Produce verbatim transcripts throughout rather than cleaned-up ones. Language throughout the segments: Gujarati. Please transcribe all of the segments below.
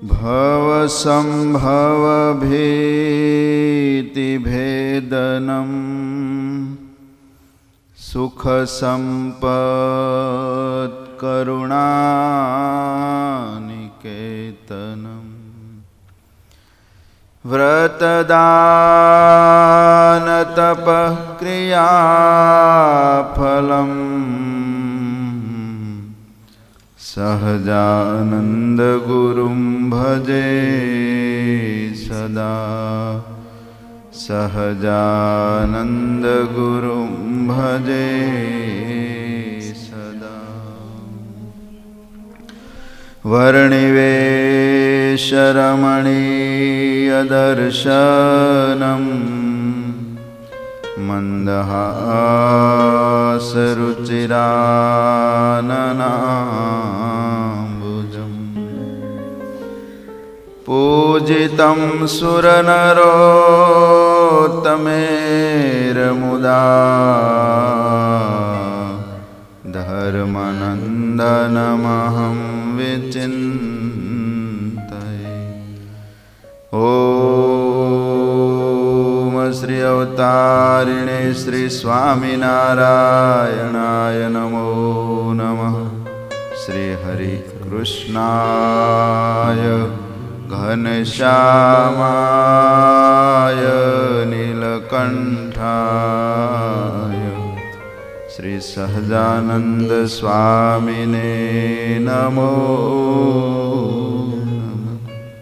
भवसंभवभीतिभेदनं सुखसम्पत्करुणानिकेतनं व्रतदानतपःक्रियाफलं सहजानन्दगुरुं भजे सदा सहजानन्दगुरुं भजे सदा। वर्णिवेशरमणीयदर्शनं मन्दहासरुचिराननाम्बुजं पूजितं सुरनरोत्तमेरमुदा धर्मनन्दनमहं विचिन्तये। ॐ श्री अवतारिणे श्री स्वामिनारायणाय नमो नमः। श्री हरि कृष्णाय घनश्यामाय नीलकंठाय श्री सहजानंद स्वामिने नमो नमः।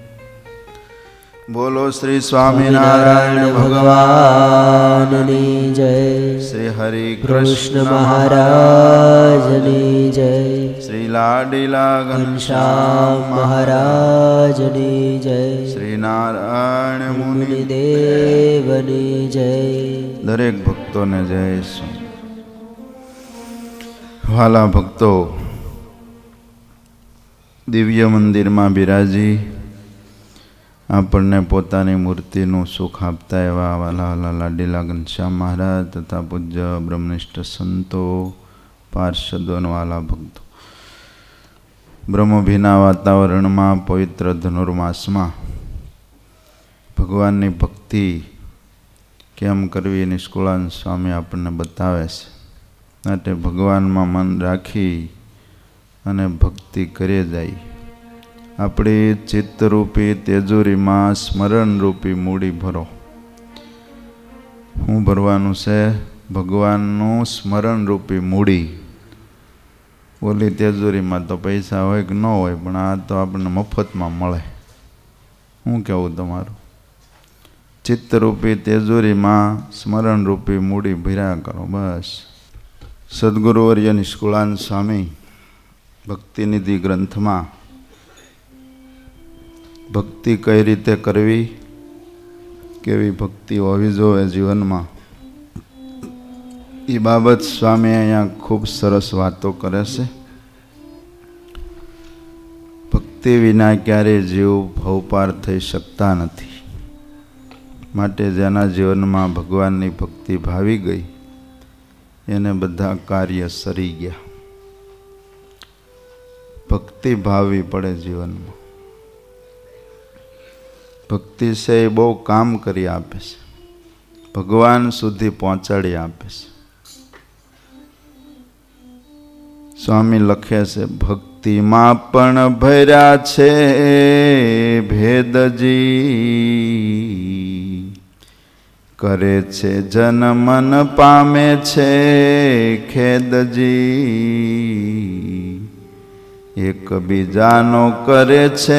बोलो श्री स्वामिनारायण भगवाननी जय। श्री हरि कृष्ण महाराजनी जय। श्री लाडीला घनश्याम महाराजनी जय। श्री नारायण मुनि देवनी जय। दरेक भक्तों ने जय सु। वाला भक्तो, दिव्य मंदिर में बिराजी આપણને પોતાની મૂર્તિનું સુખ આપતા એવા વાલા વાલા લાડીલા ઘનશ્યામ મહારાજ તથા પૂજ્ય બ્રહ્મનિષ્ઠ સંતો પાર્ષદોનો વાલા ભક્તો, બ્રહ્મભીના વાતાવરણમાં પવિત્ર ધનુર્માસમાં ભગવાનની ભક્તિ કેમ કરવી નિષ્કુળાનંદ સ્વામી આપણને બતાવે છે. માટે ભગવાનમાં મન રાખી અને ભક્તિ કરે જાય. આપણી ચિત્તરૂપી તેજુરીમાં સ્મરણરૂપી મૂડી ભરો. શું ભરવાનું છે? ભગવાનનું સ્મરણરૂપી મૂડી. ઓલી તેજુરીમાં તો પૈસા હોય કે ન હોય, પણ આ તો આપણને મફતમાં મળે. શું કહેવું તમારું? ચિત્તરૂપી તેજુરીમાં સ્મરણરૂપી મૂડી ભર્યા કરો બસ. સદગુરુવર્ય નિષ્કુળાનંદ સ્વામી ભક્તિનિધિ ગ્રંથમાં ભક્તિ કઈ રીતે કરવી, કેવી ભક્તિ હોવી જોઈએ જીવનમાં, એ બાબત સ્વામી અહીંયા ખૂબ સરસ વાતો કરે છે. ભક્તિ વિના ક્યારેય જીવ ભવપાર થઈ શકતા નથી. માટે જેના જીવનમાં ભગવાનની ભક્તિ ભાવી ગઈ એને બધા કાર્ય સરી ગયા. ભક્તિ ભાવવી પડે જીવનમાં. ભક્તિ છે એ બહુ કામ કરી આપે છે, ભગવાન સુધી પહોંચાડી આપે છે. સ્વામી લખે છે, ભક્તિમાં પણ ભર્યા છે ભેદજી, કરે છે જન મન પામે છે ખેદજી, એકબીજાનો કરે છે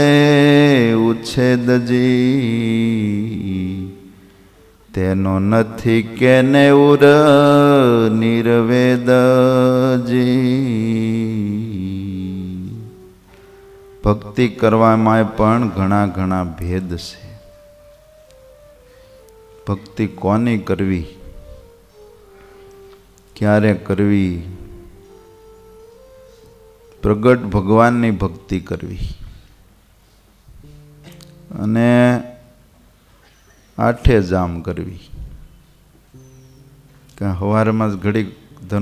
ઉછેદજી, તેનો નથી કે નેઉર નિર્વેદજી. ભક્તિ કરવામાં પણ ઘણા ઘણા ભેદ છે. ભક્તિ કોની કરવી, ક્યારે કરવી? પ્રગટ ભગવાનની ભક્તિ કરવી અને આઠે જામ કરવી. કે સવારમાં જ ઘડી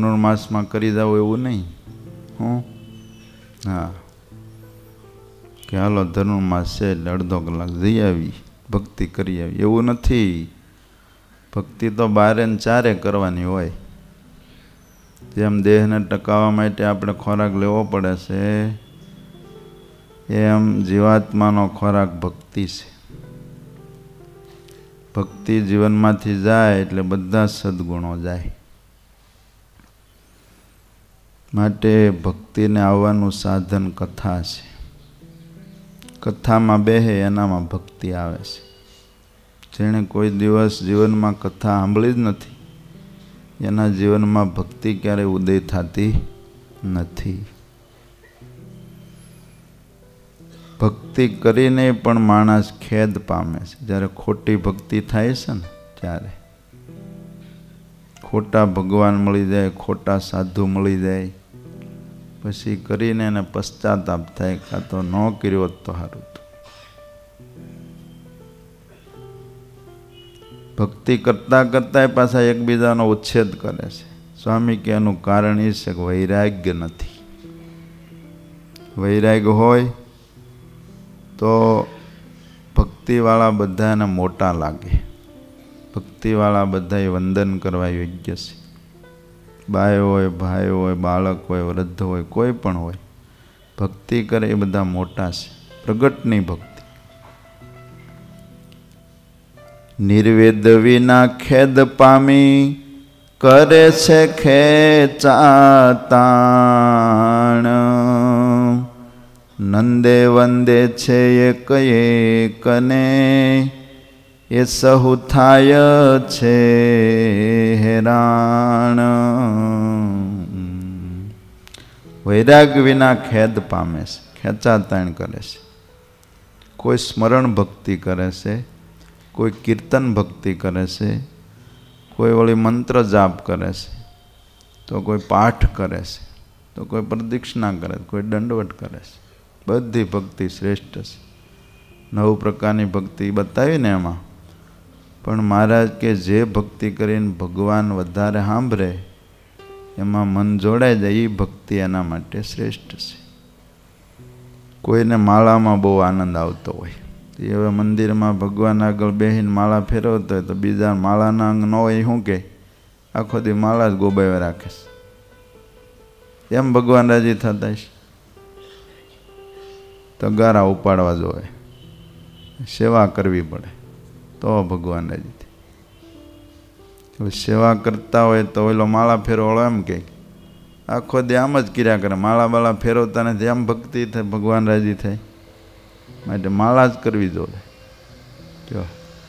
ધનુર્માસમાં કરી જાવ એવું નહીં. હું હા કે હાલો ધનુર્માસ છે એટલે અડધો કલાક જઈ આવી, ભક્તિ કરી આવી. એવું નથી. ભક્તિ તો બારે ને ચારે કરવાની હોય. જેમ દેહને ટકાવવા માટે આપણે ખોરાક લેવો પડે છે, એમ જીવાત્માનો ખોરાક ભક્તિ છે. ભક્તિ જીવનમાંથી જાય એટલે બધા સદગુણો જાય. માટે ભક્તિને આવવાનું સાધન કથા છે. કથામાં બેહે એનામાં ભક્તિ આવે છે. જેણે કોઈ દિવસ જીવનમાં કથા સાંભળી જ નથી, એના જીવનમાં ભક્તિ ક્યારેય ઉદય થતી નથી. ભક્તિ કરીને પણ માણસ ખેદ પામે છે. જ્યારે ખોટી ભક્તિ થાય છે ને, ત્યારે ખોટા ભગવાન મળી જાય, ખોટા સાધુ મળી જાય, પછી કરીને એને પશ્ચાતાપ થાય, કાં તો ન કર્યો તો સારું. ભક્તિ કરતાં કરતાં પાછા એકબીજાનો ઉચ્છેદ કરે છે. સ્વામી કે એનું કારણ એ છે કે વૈરાગ્ય નથી. વૈરાગ્ય હોય તો ભક્તિવાળા બધાને મોટા લાગે. ભક્તિવાળા બધાએ વંદન કરવા યોગ્ય છે. બાય હોય, ભાઈ હોય, બાળક હોય, વૃદ્ધ હોય, કોઈ પણ હોય, ભક્તિ કરે એ બધા મોટા છે. પ્રગટની ભક્તિ. નિર્વેદ વિના ખેદ પામી કરે છે ખેચાતાણ. નંદે વંદે છે એક એકને એ સહુ થાય છે હેરાણ. વૈરાગ વિના ખેદ પામે છે, ખેંચાતાણ કરે છે. કોઈ સ્મરણ ભક્તિ કરે છે, કોઈ કીર્તન ભક્તિ કરે છે, કોઈ વળી મંત્ર જાપ કરે છે, તો કોઈ પાઠ કરે છે, તો કોઈ પ્રદક્ષિણા કરે છે, કોઈ દંડવટ કરે છે. બધી ભક્તિ શ્રેષ્ઠ છે. નવ પ્રકારની ભક્તિ બતાવી ને એમાં, પણ મહારાજ કે જે ભક્તિ કરીને ભગવાન વધારે સાંભળે, એમાં મન જોડાઈ જાય, એ ભક્તિ એના માટે શ્રેષ્ઠ છે. કોઈને માળામાં બહુ આનંદ આવતો હોય, એ હવે મંદિરમાં ભગવાન આગળ બેસીને માળા ફેરવતો હોય તો બીજા માળાના અંગ ન હોય, શું કે આખો દી માળા જ ગોબાવી રાખે છે. એમ ભગવાન રાજી થતા છે? તગારા ઉપાડવા જોઈએ, સેવા કરવી પડે તો ભગવાન રાજી થાય. સેવા કરતા હોય તો ઓલો માળા ફેરવાળો એમ કે આખો દી આમ જ કર્યા કરે, માળા બાળા ફેરવતા નથી, એમ ભક્તિ થાય, ભગવાન રાજી થાય? માટે માળા જ કરવી જોઈએ. જો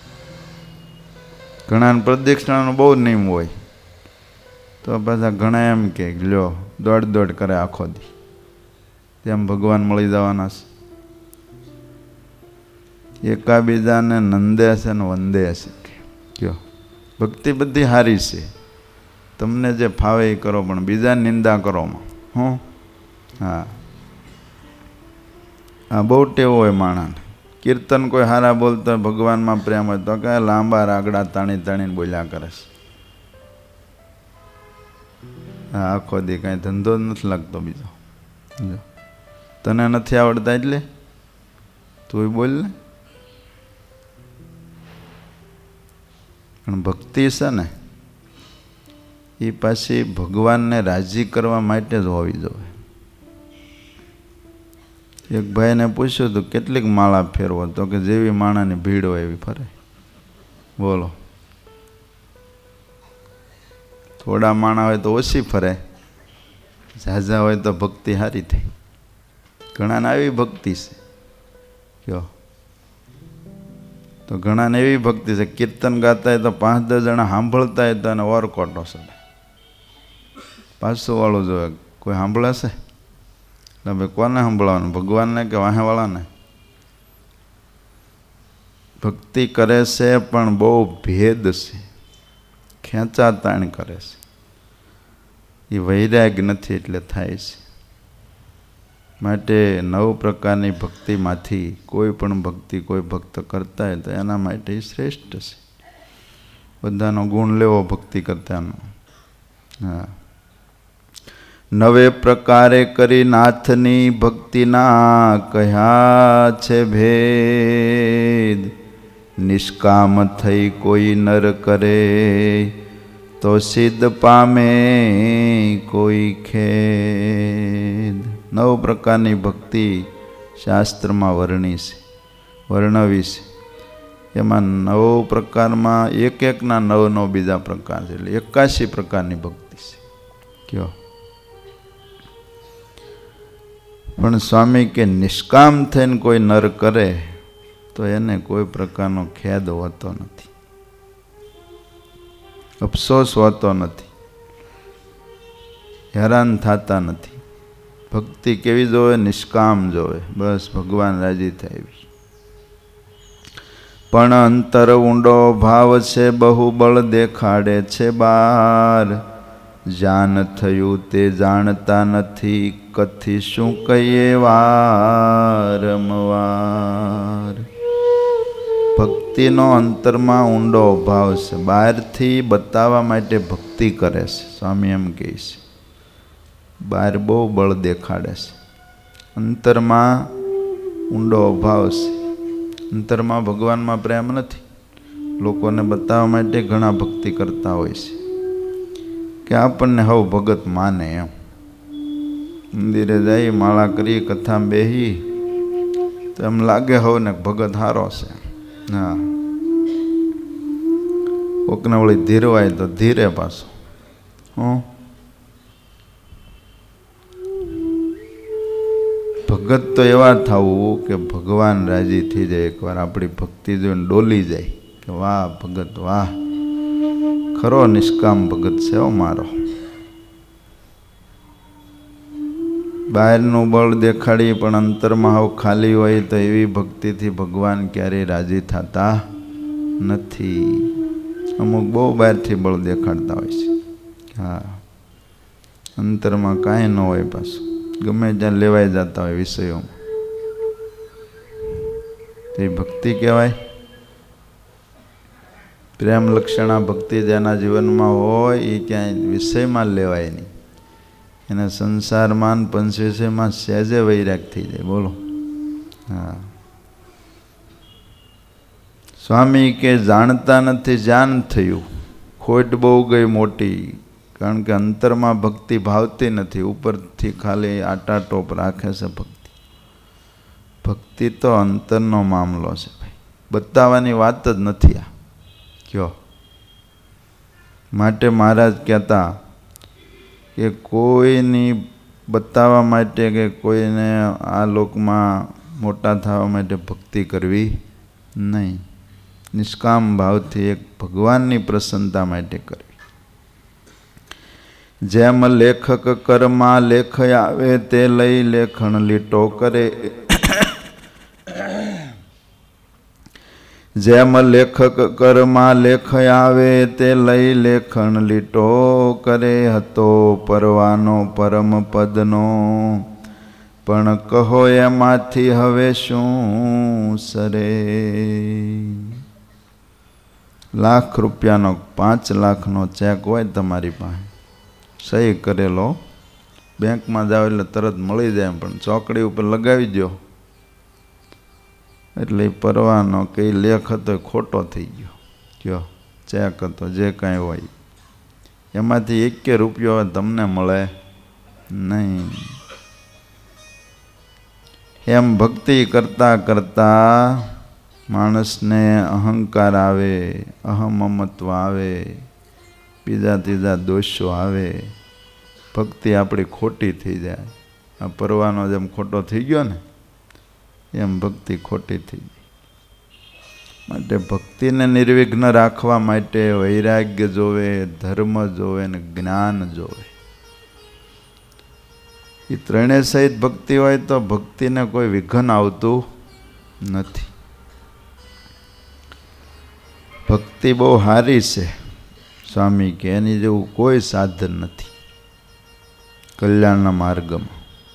ઘણા પ્રદક્ષિણાનો બહુ નિયમ હોય, તો પાછા ઘણા એમ કે લ્યો દોડ દોડ કરે આખો દી, તેમ ભગવાન મળી જવાના છે. એકાબીજાને નંદે છે ને વંદે છે. કયો ભક્તિ બધી સારી છે, તમને જે ફાવે એ કરો, પણ બીજા નિંદા કરોમાં હું હા આ બહુ ટેવો હોય માણસને. કીર્તન કોઈ હારા બોલતો હોય, ભગવાનમાં પ્રેમ હોય તો કે લાંબા રાગડા તાણી તાણીને બોલ્યા કરે છે. હા આખો દી કાંઈ ધંધો જ નથી લાગતો બીજો. જો તને નથી આવડતા એટલે તું બોલ ને. પણ ભક્તિ છે ને એ પાછી ભગવાનને રાજી કરવા માટે જ હોવી જોઈએ. એક ભાઈને પૂછ્યું હતું કેટલીક માળા ફેરવો, તો કે જેવી માળાની ભીડ હોય એવી ફરે. બોલો, થોડા માણા હોય તો ઓછી ફરે, ઝાઝા હોય તો ભક્તિ સારી થઈ. ઘણાને આવી ભક્તિ છે. કયો તો ઘણાને એવી ભક્તિ છે, કીર્તન ગાતા હોય તો પાંચ દસ જણા સાંભળતા હોય તો એને ઓરકોટો ચડે. પાછું વાળું જોઈએ, કોઈ સાંભળાશે? ભાઈ કોને સાંભળવાનું, ભગવાનને કે વાહેવાળાને? ભક્તિ કરે છે પણ બહુ ભેદ છે, ખેંચાતાણ કરે છે. એ વૈરાગ નથી એટલે થાય છે. માટે નવ પ્રકારની ભક્તિમાંથી કોઈ પણ ભક્તિ કોઈ ભક્ત કરતા હોય તો એના માટે એ શ્રેષ્ઠ છે. બધાનો ગુણ લેવો ભક્તિ કરતાનો. હા નવે પ્રકારે કરી નાથની ભક્તિના કહ્યા છે ભેદ. નિષ્કામ થઈ કોઈ નર કરે તો સિદ્ધ પામે કોઈ ખેદ. નવ પ્રકારની ભક્તિ શાસ્ત્રમાં વર્ણી છે, વર્ણવી છે. એમાં નવ પ્રકારમાં એક એકના નવ નવ બીજા પ્રકાર છે, એટલે એકાશી પ્રકારની ભક્તિ છે. કયો પણ સ્વામી કે નિષ્કામ થઈને કોઈ નર કરે તો એને કોઈ પ્રકારનો ખેદ હોતો નથી, અફસોસ હોતો નથી, હેરાન થતા નથી. ભક્તિ કેવી જોવે? નિષ્કામ જોવે, બસ ભગવાન રાજી થાય. પણ અંતર ઊંડો ભાવ છે, બહુ બળ દેખાડે છે બાર. જાન થયું તે જાણતા નથી, કથી શું કહીએ વારંવાર. ભક્તિનો અંતરમાં ઊંડો ભાવ છે, બહારથી બતાવવા માટે ભક્તિ કરે છે. સ્વામી એમ કહે છે બહાર બહુ બળ દેખાડે છે, અંતરમાં ઊંડો ભાવ છે. અંતરમાં ભગવાનમાં પ્રેમ નથી. લોકોને બતાવવા માટે ઘણા ભક્તિ કરતા હોય છે કે આપણને હવ ભગત માને એમ. મંદિરે જઈ માળા કરી કથામાં બેહી તો એમ લાગે હવ ને ભગત હારો છે. હા, કોકને વળી ધીરવાય તો ધીરે પાછો. હું ભગત તો એવા થવું કે ભગવાન રાજી થઈ જાય, એકવાર આપણી ભક્તિ જોઈને ડોલી જાય કે વાહ ભગત વાહ, ખરો નિષ્કામ ભગત છે હો મારો. બહારનું બળ દેખાડી પણ અંતરમાં હાવ ખાલી હોય તો એવી ભક્તિથી ભગવાન ક્યારેય રાજી થતા નથી. અમુક બહુ બહારથી બળ દેખાડતા હોય છે. હા, અંતરમાં કાંઈ ન હોય, પાછું ગમે ત્યાં લેવાઈ જતા હોય વિષયોમાં. તે ભક્તિ કહેવાય. પ્રેમ લક્ષણા ભક્તિ જેના જીવનમાં હોય એ ક્યાંય વિષયમાં લેવાય નહીં. એને સંસારમાં પંચવિષયમાં સહેજે વૈરાગ થઈ જાય. બોલો. હા, સ્વામી કે જાણતા નથી જાન થયું, ખોટ બહુ ગઈ મોટી. કારણ કે અંતરમાં ભક્તિ ભાવતી નથી, ઉપરથી ખાલી આટા ટોપ રાખે છે ભક્તિ. ભક્તિ તો અંતરનો મામલો છે ભાઈ, બતાવવાની વાત જ નથી આ. કયો માટે મહારાજ કહેતા કે કોઈની બતાવવા માટે કે કોઈને આ લોકમાં મોટા થવા માટે ભક્તિ કરવી નહીં. નિષ્કામ ભાવથી એક ભગવાનની પ્રસન્નતા માટે કરવી. જેમ લેખક કરમાં લેખ આવે તે લઈ લેખણ લીટો કરે. જેમ લેખક કરમાં લેખ આવે તે લઈ લેખણ લીટો કરે. હતો પરવાનો પરમ પદનો પણ કહો એમાંથી હવે શું સરે. લાખ રૂપિયાનો પાંચ લાખનો ચેક હોય તમારી પાસે, સહી કરેલો, બેંકમાં જાઓ એટલે તરત મળી જાય, પણ ચોકડી ઉપર લગાવી દો એટલે પરવાનો કે લેખ હતો ખોટો થઈ ગયો. કયો ચેક હતો જે કાંઈ હોય એમાંથી એક કે રૂપિયો તમને મળે નહીં. એમ ભક્તિ કરતાં કરતાં માણસને અહંકાર આવે, અહમમત્વ આવે, બીજા ત્રીજા દોષો આવે, ભક્તિ આપણી ખોટી થઈ જાય. આ પરવાનો જેમ ખોટો થઈ ગયો ને એમ ભક્તિ ખોટી થઈ ગઈ. માટે ભક્તિને નિર્વિઘ્ન રાખવા માટે વૈરાગ્ય જોવે, ધર્મ જોવે ને જ્ઞાન જોવે. એ ત્રણેય સહિત ભક્તિ હોય તો ભક્તિને કોઈ વિઘન આવતું નથી. ભક્તિ બહુ સારી છે સ્વામી કે એની જેવું કોઈ સાધન નથી કલ્યાણના માર્ગમાં.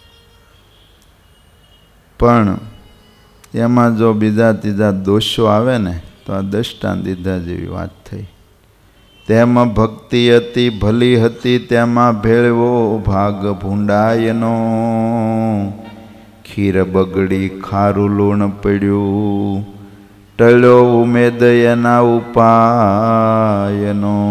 પણ એમાં જો બીજા ત્રીજા દોષો આવે ને તો આ દષ્ટાંત દીધા જેવી વાત થઈ. તેમાં ભક્તિ અતિ ભલી હતી, તેમાં ભેળવો ભાગ ભૂંડાયનો. ખીર બગડી ખારું લૂણ પડ્યું, ટળ્યો ઉમેદ એના ઉપાયનો.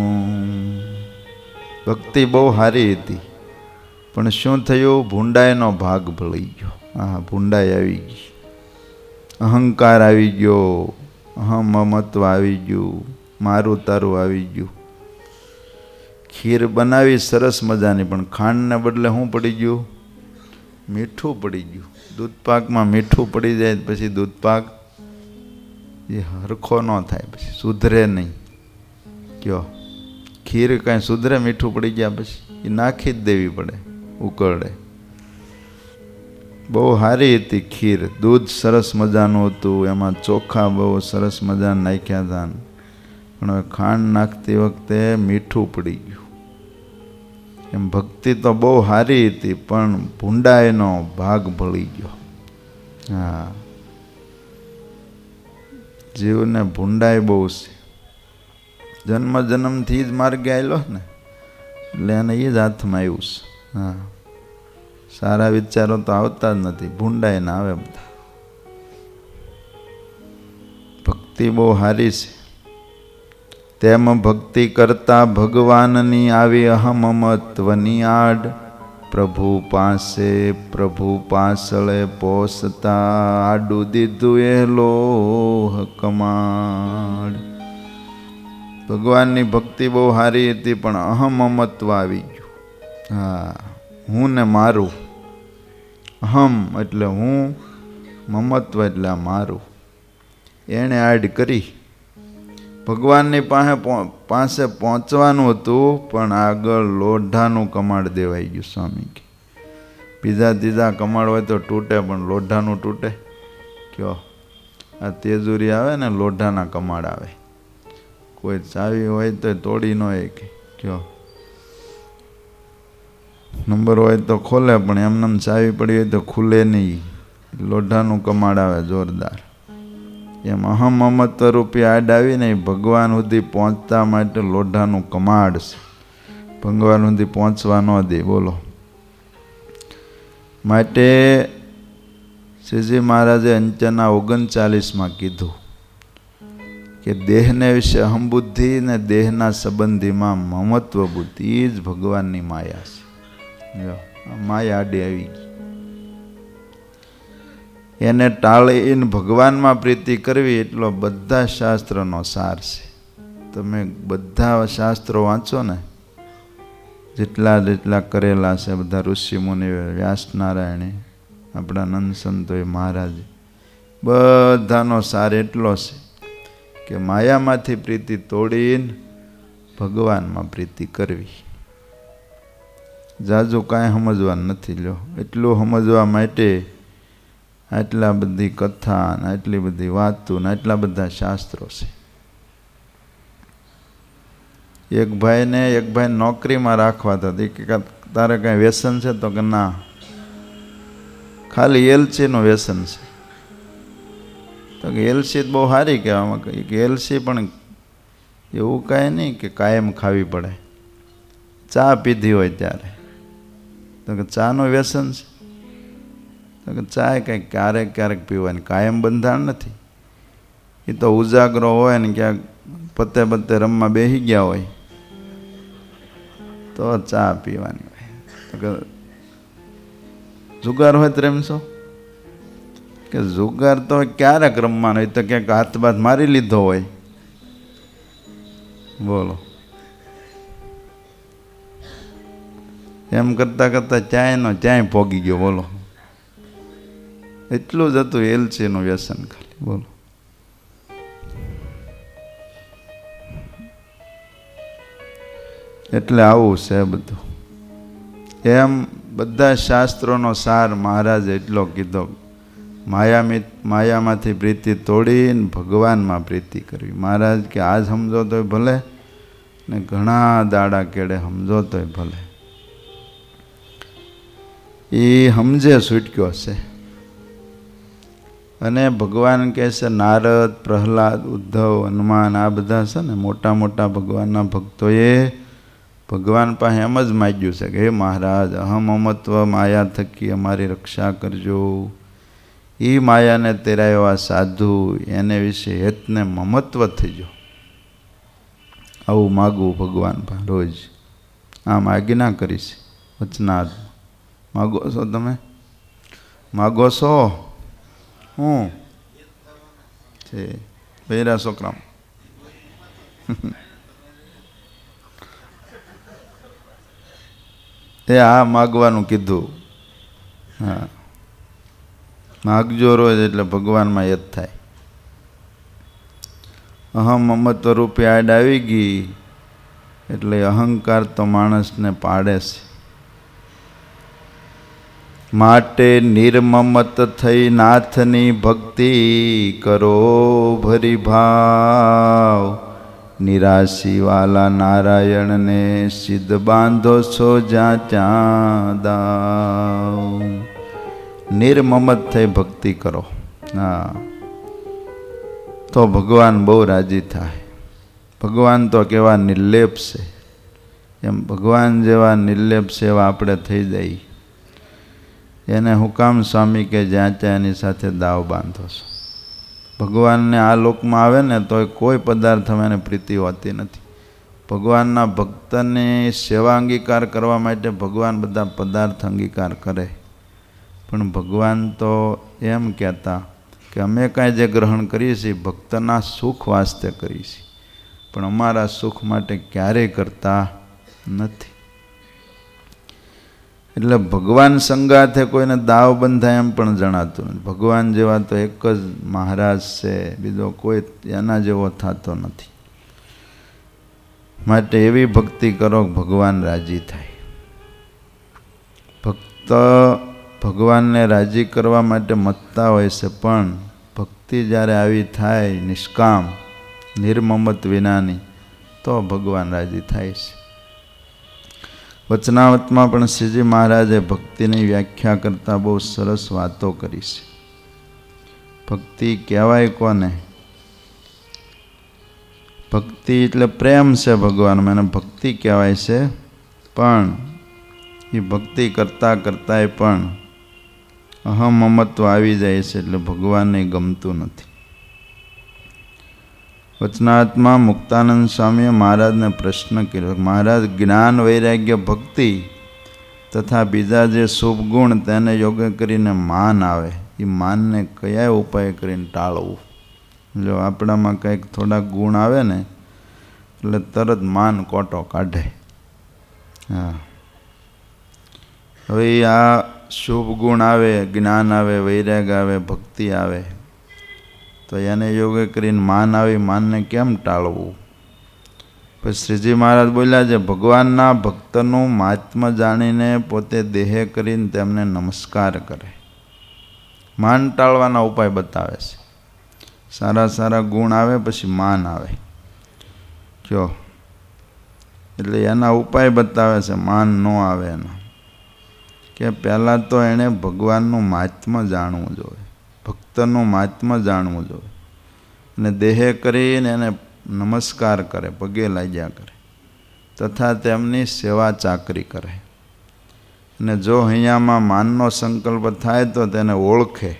ભક્તિ બહુ સારી હતી, પણ શું થયું? ભૂંડાઈનો ભાગ ભળી ગયો. હા, ભૂંડાઈ આવી ગઈ, અહંકાર આવી ગયો, અહમ મમત્વ આવી ગયું, મારું તારું આવી ગયું. ખીર બનાવી સરસ મજાની, પણ ખાંડને બદલે શું પડી ગયું? મીઠું પડી ગયું. દૂધપાકમાં મીઠું પડી જાય પછી દૂધપાક એ હરખો ન થાય, પછી સુધરે નહીં. કયો ખીર કાંઈ સુધરે? મીઠું પડી ગયા પછી એ નાખી જ દેવી પડે, ઉકળે. બહુ સારી હતી ખીર, દૂધ સરસ મજાનું હતું, એમાં ચોખા બહુ સરસ મજાના નાખ્યા હતા, પણ હવે ખાંડ નાખતી વખતે મીઠું પડી ગયું. એમ ભક્તિ તો બહુ સારી હતી, પણ ભૂંડાઈનો ભાગ ભળી ગયો. હા, જીવને ભૂંડાઈ બહુ છે. જન્મ જન્મથી જ માર્ગે આવેલો ને, એટલે એને એ જ હાથમાં આવ્યું છે. હા, સારા વિચારો તો આવતા જ નથી, ભૂંડાઈ ના આવે બધા. ભક્તિ બહુ સારી છે. તેમ ભક્તિ કરતા ભગવાનની આવી અહમમત્વની આડ, પ્રભુ પાસે પ્રભુ પાસળે પોસતા આડું દીધું એ લોહ કમાડ. ભગવાનની ભક્તિ બહુ સારી હતી, પણ અહમમત્વ આવી ગયું. હા, હું ને મારું. અહમ એટલે હું, મમત્વ એટલે મારું. એણે આડ કરી. ભગવાનની પાસે પાસે પહોંચવાનું હતું, પણ આગળ લોઢાનું કમાડ દેવાઈ ગયું. સ્વામી કે બીજા ત્રીજા કમાડ હોય તો તૂટે, પણ લોઢાનું તૂટે? કયો આ તેજુરી આવે ને, લોઢાના કમાડ આવે. કોઈ ચાવી હોય તો તોડી ન હોય કે કયો નંબર હોય તો ખોલે, પણ એમને ચાવી પડી હોય તો ખુલે નહીં. લોઢાનું કમાડ આવે જોરદાર. એમ અહમ મમત્વ રૂપી આડ આવી ને, ભગવાન સુધી પહોંચતા માટે લોઢાનું કમાડ છે. ભગવાન સુધી પહોંચવા ન દે. બોલો. માટે શ્રીજી મહારાજે અંચના ઓગણચાલીસમાં કીધું કે દેહને વિશે અહમબુદ્ધિ ને દેહના સંબંધીમાં મમત્વ બુદ્ધિ જ ભગવાનની માયા છે. માયા આડી આવી ગઈ. એને ટાળીને ભગવાનમાં પ્રીતિ કરવી, એટલો બધા શાસ્ત્રનો સાર છે. તમે બધા શાસ્ત્રો વાંચો ને, જેટલા જેટલા કરેલા છે બધા ઋષિ મુનિ, વ્યાસ નારાયણે, આપણા નંદ સંતોએ, મહારાજે, બધાનો સાર એટલો છે કે માયામાંથી પ્રીતિ તોડીને ભગવાનમાં પ્રીતિ કરવી. જાજુ કાંઈ સમજવાનું નથી. લ્યો, એટલું સમજવા માટે આટલા બધી કથા ને આટલી બધી વાતો ને આટલા બધા શાસ્ત્રો છે. એક ભાઈને એક ભાઈ નોકરીમાં રાખવા હતા. કે તારે કાંઈ વ્યસન છે? તો કે ના, ખાલી એલસીનું વ્યસન છે. તો કે એલસી બહુ સારી કહેવામાં કહી કે એલસી પણ એવું કાંઈ નહીં કે કાયમ ખાવી પડે. ચા પીધી હોય ત્યારે. તો કે ચાનું વ્યસન છે? તો કે ચા કંઈક ક્યારેક ક્યારેક પીવાની, કાયમ બંધાણ નથી. એ તો ઉજાગરો હોય ને ક્યાંક પતે પતે રમવા બેસી ગયા હોય તો ચા પીવાની હોય. તો કે જુગાર હોય તો રમશો? કે જુગાર તો ક્યારેક રમવાનો હોય, તો ક્યાંક હાથ બાથ મારી લીધો હોય. બોલો. એમ કરતાં કરતાં ચાયનો ચાય પોગી ગયો. બોલો, એટલું જ હતું એલસીનું વ્યસન ખાલી. બોલો. એટલે આવું છે બધું. એમ બધા શાસ્ત્રોનો સાર મહારાજે એટલો કીધો, માયા માયામાંથી પ્રીતિ તોડીને ભગવાનમાં પ્રીતિ કરવી. મહારાજ કે આજ સમજો તોય ભલે ને ઘણા દાડા કેડે સમજો તોય ભલે. એ સમજે છૂટક્યો છે. અને ભગવાન કહે છે, નારદ, પ્રહલાદ, ઉદ્ધવ, હનુમાન આ બધા છે ને મોટા મોટા ભગવાનના ભક્તોએ ભગવાન પાસે એમ જ માગ્યું છે કે હે મહારાજ, અહમ મમત્વ માયા થકી અમારી રક્ષા કરજો. એ માયાને તેરા એવા સાધુ એને વિશે હેતને મમત્વ થઈ ગયો. આવું માગવું ભગવાન પાસે રોજ. આમ આજ્ઞા કરીશ વચનાદ. માગો છો તમે? માગો છો? હું છે બૈરા છોકરા એ આ માગવાનું કીધું. હા, માગજો રોજ એટલે ભગવાનમાં યદ થાય. અહમ મમત્વ રૂપે આડ આવી ગઈ એટલે અહંકાર તો માણસને પાડે છે. માટે નિર્મમત થઈ નાથની ભક્તિ કરો ભરી ભાવ. નિરાશી વાલા નારાયણને સિદ્ધ બાંધો છો જ્યાં ત્યાં દાવ. નિર્મમત થઈ ભક્તિ કરો. હા, તો ભગવાન બહુ રાજી થાય. ભગવાન તો કેવા નિર્લેપ છે, એમ ભગવાન જેવા નિર્લેપ છે એવા આપણે થઈ જાય. એને હુકામ સ્વામી કે જ્યાં ત્યાં એની સાથે દાવ બાંધો છો. ભગવાનને આ લોકમાં આવે ને તો કોઈ પદાર્થમાં એને પ્રીતિ હોતી નથી. ભગવાનના ભક્તની સેવા અંગીકાર કરવા માટે ભગવાન બધા પદાર્થ અંગીકાર કરે, પણ ભગવાન તો એમ કહેતા કે અમે કાંઈ જે ગ્રહણ કરીએ છીએ ભક્તના સુખ વાસ્તે કરીએ છીએ, પણ અમારા સુખ માટે ક્યારેય કરતા નથી. એટલે ભગવાન સંગાથે કોઈને દાવ બંધાય એમ પણ જણાતું નથી. ભગવાન જેવા તો એક જ મહારાજ છે, બીજો કોઈ એના જેવો થતો નથી. માટે એવી ભક્તિ કરો ભગવાન રાજી થાય. ભક્ત ભગવાનને રાજી કરવા માટે મથતા હોય છે, પણ ભક્તિ જ્યારે આવી થાય નિષ્કામ નિર્મમત વિનાની, તો ભગવાન રાજી થાય છે. વચનાવતમાં પણ શ્રીજી મહારાજે ભક્તિની વ્યાખ્યા કરતાં બહુ સરસ વાતો કરી છે. ભક્તિ કહેવાય કોને? ભક્તિ એટલે પ્રેમ છે ભગવાનમાં, એને ભક્તિ કહેવાય છે. પણ એ ભક્તિ કરતાં કરતાંય પણ અહમ મમત્વ આવી જાય છે એટલે ભગવાનને ગમતું નથી. વચનાત્મા મુક્તાનંદ સ્વામીએ મહારાજને પ્રશ્ન કર્યો, મહારાજ જ્ઞાન વૈરાગ્ય ભક્તિ તથા બીજા જે શુભ ગુણ તેને યોગ્ય કરીને માન આવે, એ માનને કયા ઉપાય કરીને ટાળવું? જો આપણામાં કંઈક થોડાક ગુણ આવે ને એટલે તરત માન કોટો કાઢે. હા, હવે આ શુભ ગુણ આવે, જ્ઞાન આવે, વૈરાગ આવે, ભક્તિ આવે, તો એને યોગ્ય કરીને માન આવી, માનને કેમ ટાળવું? પછી શ્રીજી મહારાજ બોલ્યા છે, ભગવાનના ભક્તનું મહાત્મ્ય જાણીને પોતે દેહે કરીને તેમને નમસ્કાર કરે. માન ટાળવાના ઉપાય બતાવે છે. સારા સારા ગુણ આવે પછી માન આવે કયો, એટલે એના ઉપાય બતાવે છે માન ન આવે એના. કે પહેલાં તો એણે ભગવાનનું મહાત્મ્ય જાણવું જોઈએ, ભક્તનું મહાત્મ્ય જાણવું જોઈએ, અને દેહે કરીને એને નમસ્કાર કરે, પગે લાગ્યા કરે, તથા તેમની સેવા ચાકરી કરે. અને જો અહીંયામાં માનનો સંકલ્પ થાય તો તેને ઓળખે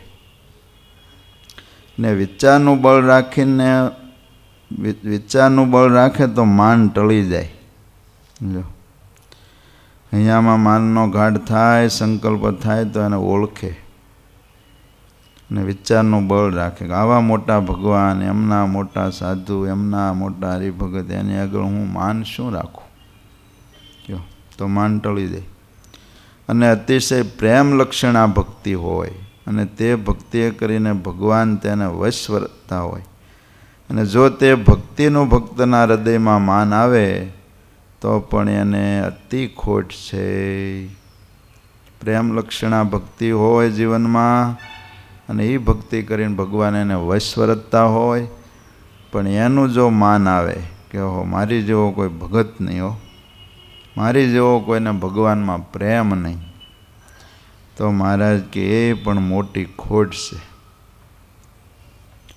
ને વિચારનું બળ રાખીને વિચારનું બળ રાખે તો માન ટળી જાય. જો અહીંયામાં માનનો ગાઢ થાય, સંકલ્પ થાય તો એને ઓળખે ને વિચારનું બળ રાખે કે આવા મોટા ભગવાન, એમના મોટા સાધુ, એમના મોટા હરિભગત, એની આગળ હું માન શું રાખું? કયો તો માન ટળી જાય. અને અતિશય પ્રેમ લક્ષણા ભક્તિ હોય અને તે ભક્તિએ કરીને ભગવાન તેને વશ વર્તતા હોય, અને જો તે ભક્તિનું ભક્તના હૃદયમાં માન આવે તો પણ એને અતિ ખોટ છે. પ્રેમ લક્ષણા ભક્તિ હોય જીવનમાં અને એ ભક્તિ કરીને ભગવાન એને વશ વર્તતા હોય, પણ એનું જો માન આવે કે હો મારી જેવો કોઈ ભગત નહીં, હો મારી જેવો કોઈને ભગવાનમાં પ્રેમ નહીં, તો મહારાજ કે એ પણ મોટી ખોટ છે.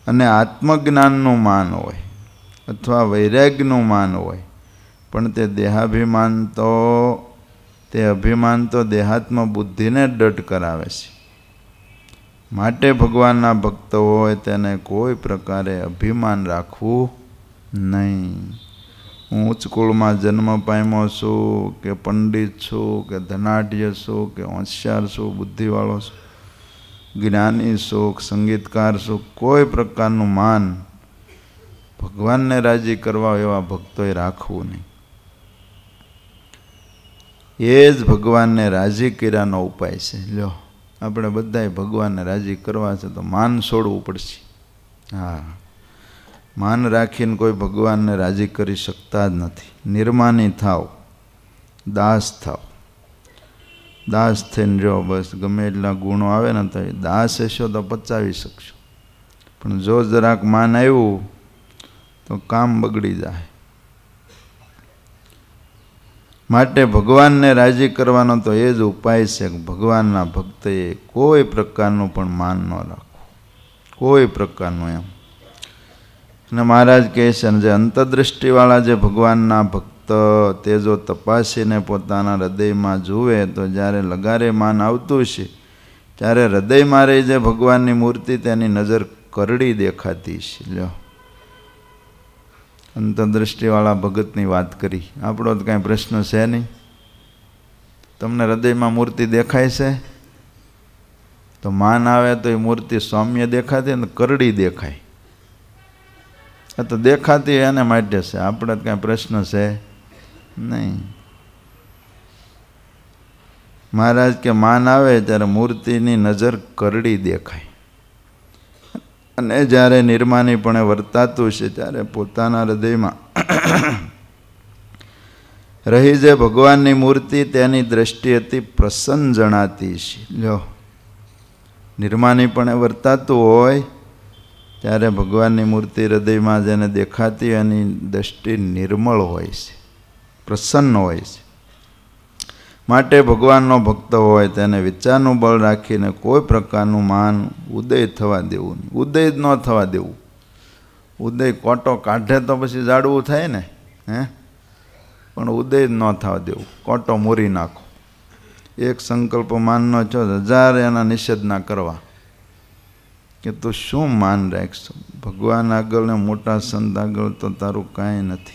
અને આત્મજ્ઞાનનું માન હોય અથવા વૈરાગ્યનું માન હોય, પણ તે દેહાભિમાન તો તે અભિમાન તો દેહાત્મ બુદ્ધિને જ દઢ કરાવે છે. માટે ભગવાનના ભક્ત હોય તેને કોઈ પ્રકારે અભિમાન રાખવું નહીં. હું ઉચ્ચ કુળમાં જન્મ પામ્યો છું કે પંડિત છું કે ધનાઢ્ય છું કે હોશિયાર છું, બુદ્ધિવાળો છું, જ્ઞાની છું, સંગીતકાર છું, કોઈ પ્રકારનું માન ભગવાનને રાજી કરવા એવા ભક્તોએ રાખવું નહીં. એ જ ભગવાનને રાજી કર્યાનો ઉપાય છે. લ્યો, આપણે બધાએ ભગવાનને રાજી કરવા છે તો માન છોડવું પડશે. હા, માન રાખીને કોઈ ભગવાનને રાજી કરી શકતા જ નથી. નિર્માની થાવ, દાસ થાવ. દાસ થઈને જો બસ ગમે એટલા ગુણો આવે ને તો દાસ હશો તો પચાવી શકશો, પણ જો જરાક માન આવ્યું તો કામ બગડી જાય. માટે ભગવાનને રાજી કરવાનો તો એ જ ઉપાય છે કે ભગવાનના ભક્તએ કોઈ પ્રકારનું પણ માન ન રાખવું, કોઈ પ્રકારનું. એમ અને મહારાજ કહે છે જે અંતરદૃષ્ટિવાળા જે ભગવાનના ભક્ત તે જો તપાસીને પોતાના હૃદયમાં જુએ તો જ્યારે લગારે માન આવતું છે ત્યારે હૃદયમાં રહી જે ભગવાનની મૂર્તિ તેની નજર કરડી દેખાતી છે. લ્યો, અંતરદૃષ્ટિવાળા ભગતની વાત કરી. આપણો તો કાંઈ પ્રશ્ન છે નહીં. તમને હૃદયમાં મૂર્તિ દેખાય છે તો માન આવે તો એ મૂર્તિ સૌમ્ય દેખાતી ને કરડી દેખાય. આ તો દેખાતી એને માટે છે, આપણે તો કાંઈ પ્રશ્ન છે નહીં. મહારાજ કે માન આવે ત્યારે મૂર્તિની નજર કરડી દેખાય, અને જ્યારે નિર્માનીપણે વર્તાતું છે ત્યારે પોતાના હૃદયમાં રહી જે ભગવાનની મૂર્તિ તેની દ્રષ્ટિ અતિ પ્રસન્ન જણાતી છે. લ્યો, નિર્માનીપણે વર્તાતું હોય ત્યારે ભગવાનની મૂર્તિ હૃદયમાં જેને દેખાતી એની દ્રષ્ટિ નિર્મળ હોય છે, પ્રસન્ન હોય છે. માટે ભગવાનનો ભક્ત હોય તેને વિચારનું બળ રાખીને કોઈ પ્રકારનું માન ઉદય થવા દેવું નહીં. ઉદય જ ન થવા દેવું. ઉદય કોટો કાઢે તો પછી જાડવું થાય ને, હે, પણ ઉદય જ ન થવા દેવું. કોટો મોરી નાખો. એક સંકલ્પ માનનો છો, હજાર એના નિષેધના કરવા કે તું શું માન રાખશો, ભગવાન આગળ ને મોટા સંત આગળ તો તારું કાંઈ નથી.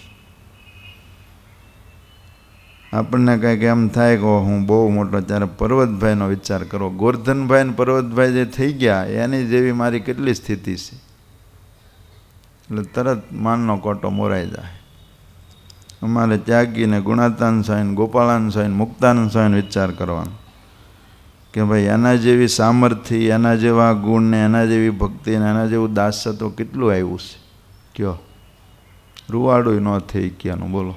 આપણને કંઈક એમ થાય કે હું બહુ મોટો, ત્યારે પર્વતભાઈનો વિચાર કરો. ગોરધનભાઈ ને પર્વતભાઈ જે થઈ ગયા એની જેવી મારી કેટલી સ્થિતિ છે, એટલે તરત માનનો કોટો મોરાઈ જાય. અમારે ત્યાગીને ગુણાતાન સ્વામી, ગોપાળાન સ્વામી, મુક્તાનંદ સ્વામીનો વિચાર કરવાનો કે ભાઈ એના જેવી સામર્થ્ય, એના જેવા ગુણ ને એના જેવી ભક્તિ ને એના જેવું દાસત્વ કેટલું આવ્યું છે. કયો રૂવાડું ન થઈ ગયાનું બોલો.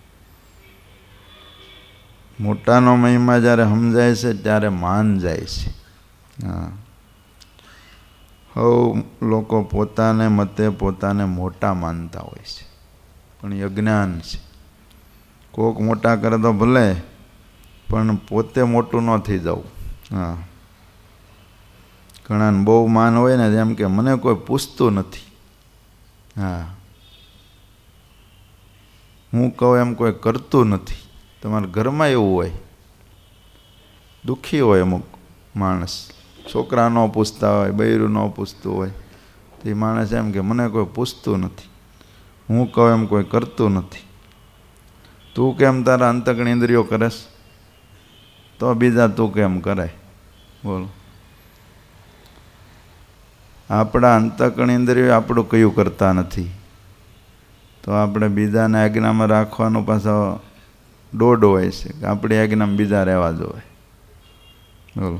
મોટાનો મહિમા જ્યારે સમજાય છે ત્યારે માન જાય છે. હા, હવ લોકો પોતાને મતે પોતાને મોટા માનતા હોય છે, પણ એ અજ્ઞાન છે. કોક મોટા કરે તો ભલે, પણ પોતે મોટું ન થઈ જવું. હા, ઘણાને બહુ માન હોય ને, જેમ કે મને કોઈ પૂછતું નથી. હા, હું કહું એમ કોઈ કરતું નથી. તમારા ઘરમાં એવું હોય, દુઃખી હોય અમુક માણસ, છોકરા ન પૂછતા હોય, બૈરું ન પૂછતું હોય, તો એ માણસ એમ કે મને કોઈ પૂછતું નથી, હું કહું એમ કોઈ કરતું નથી. તું કેમ તારા અંતકણ ઇન્દ્રિયો કરેશ તો બીજા તું કેમ કરાય, બોલો. આપણા અંતકણ ઇન્દ્રિયો આપણું કયું કરતા નથી, તો આપણે બીજાને આજ્ઞામાં રાખવાનું પાછો દોડ હોય છે કે આપણી આજ્ઞામાં બીજા રહેવા જોઈએ, બોલો.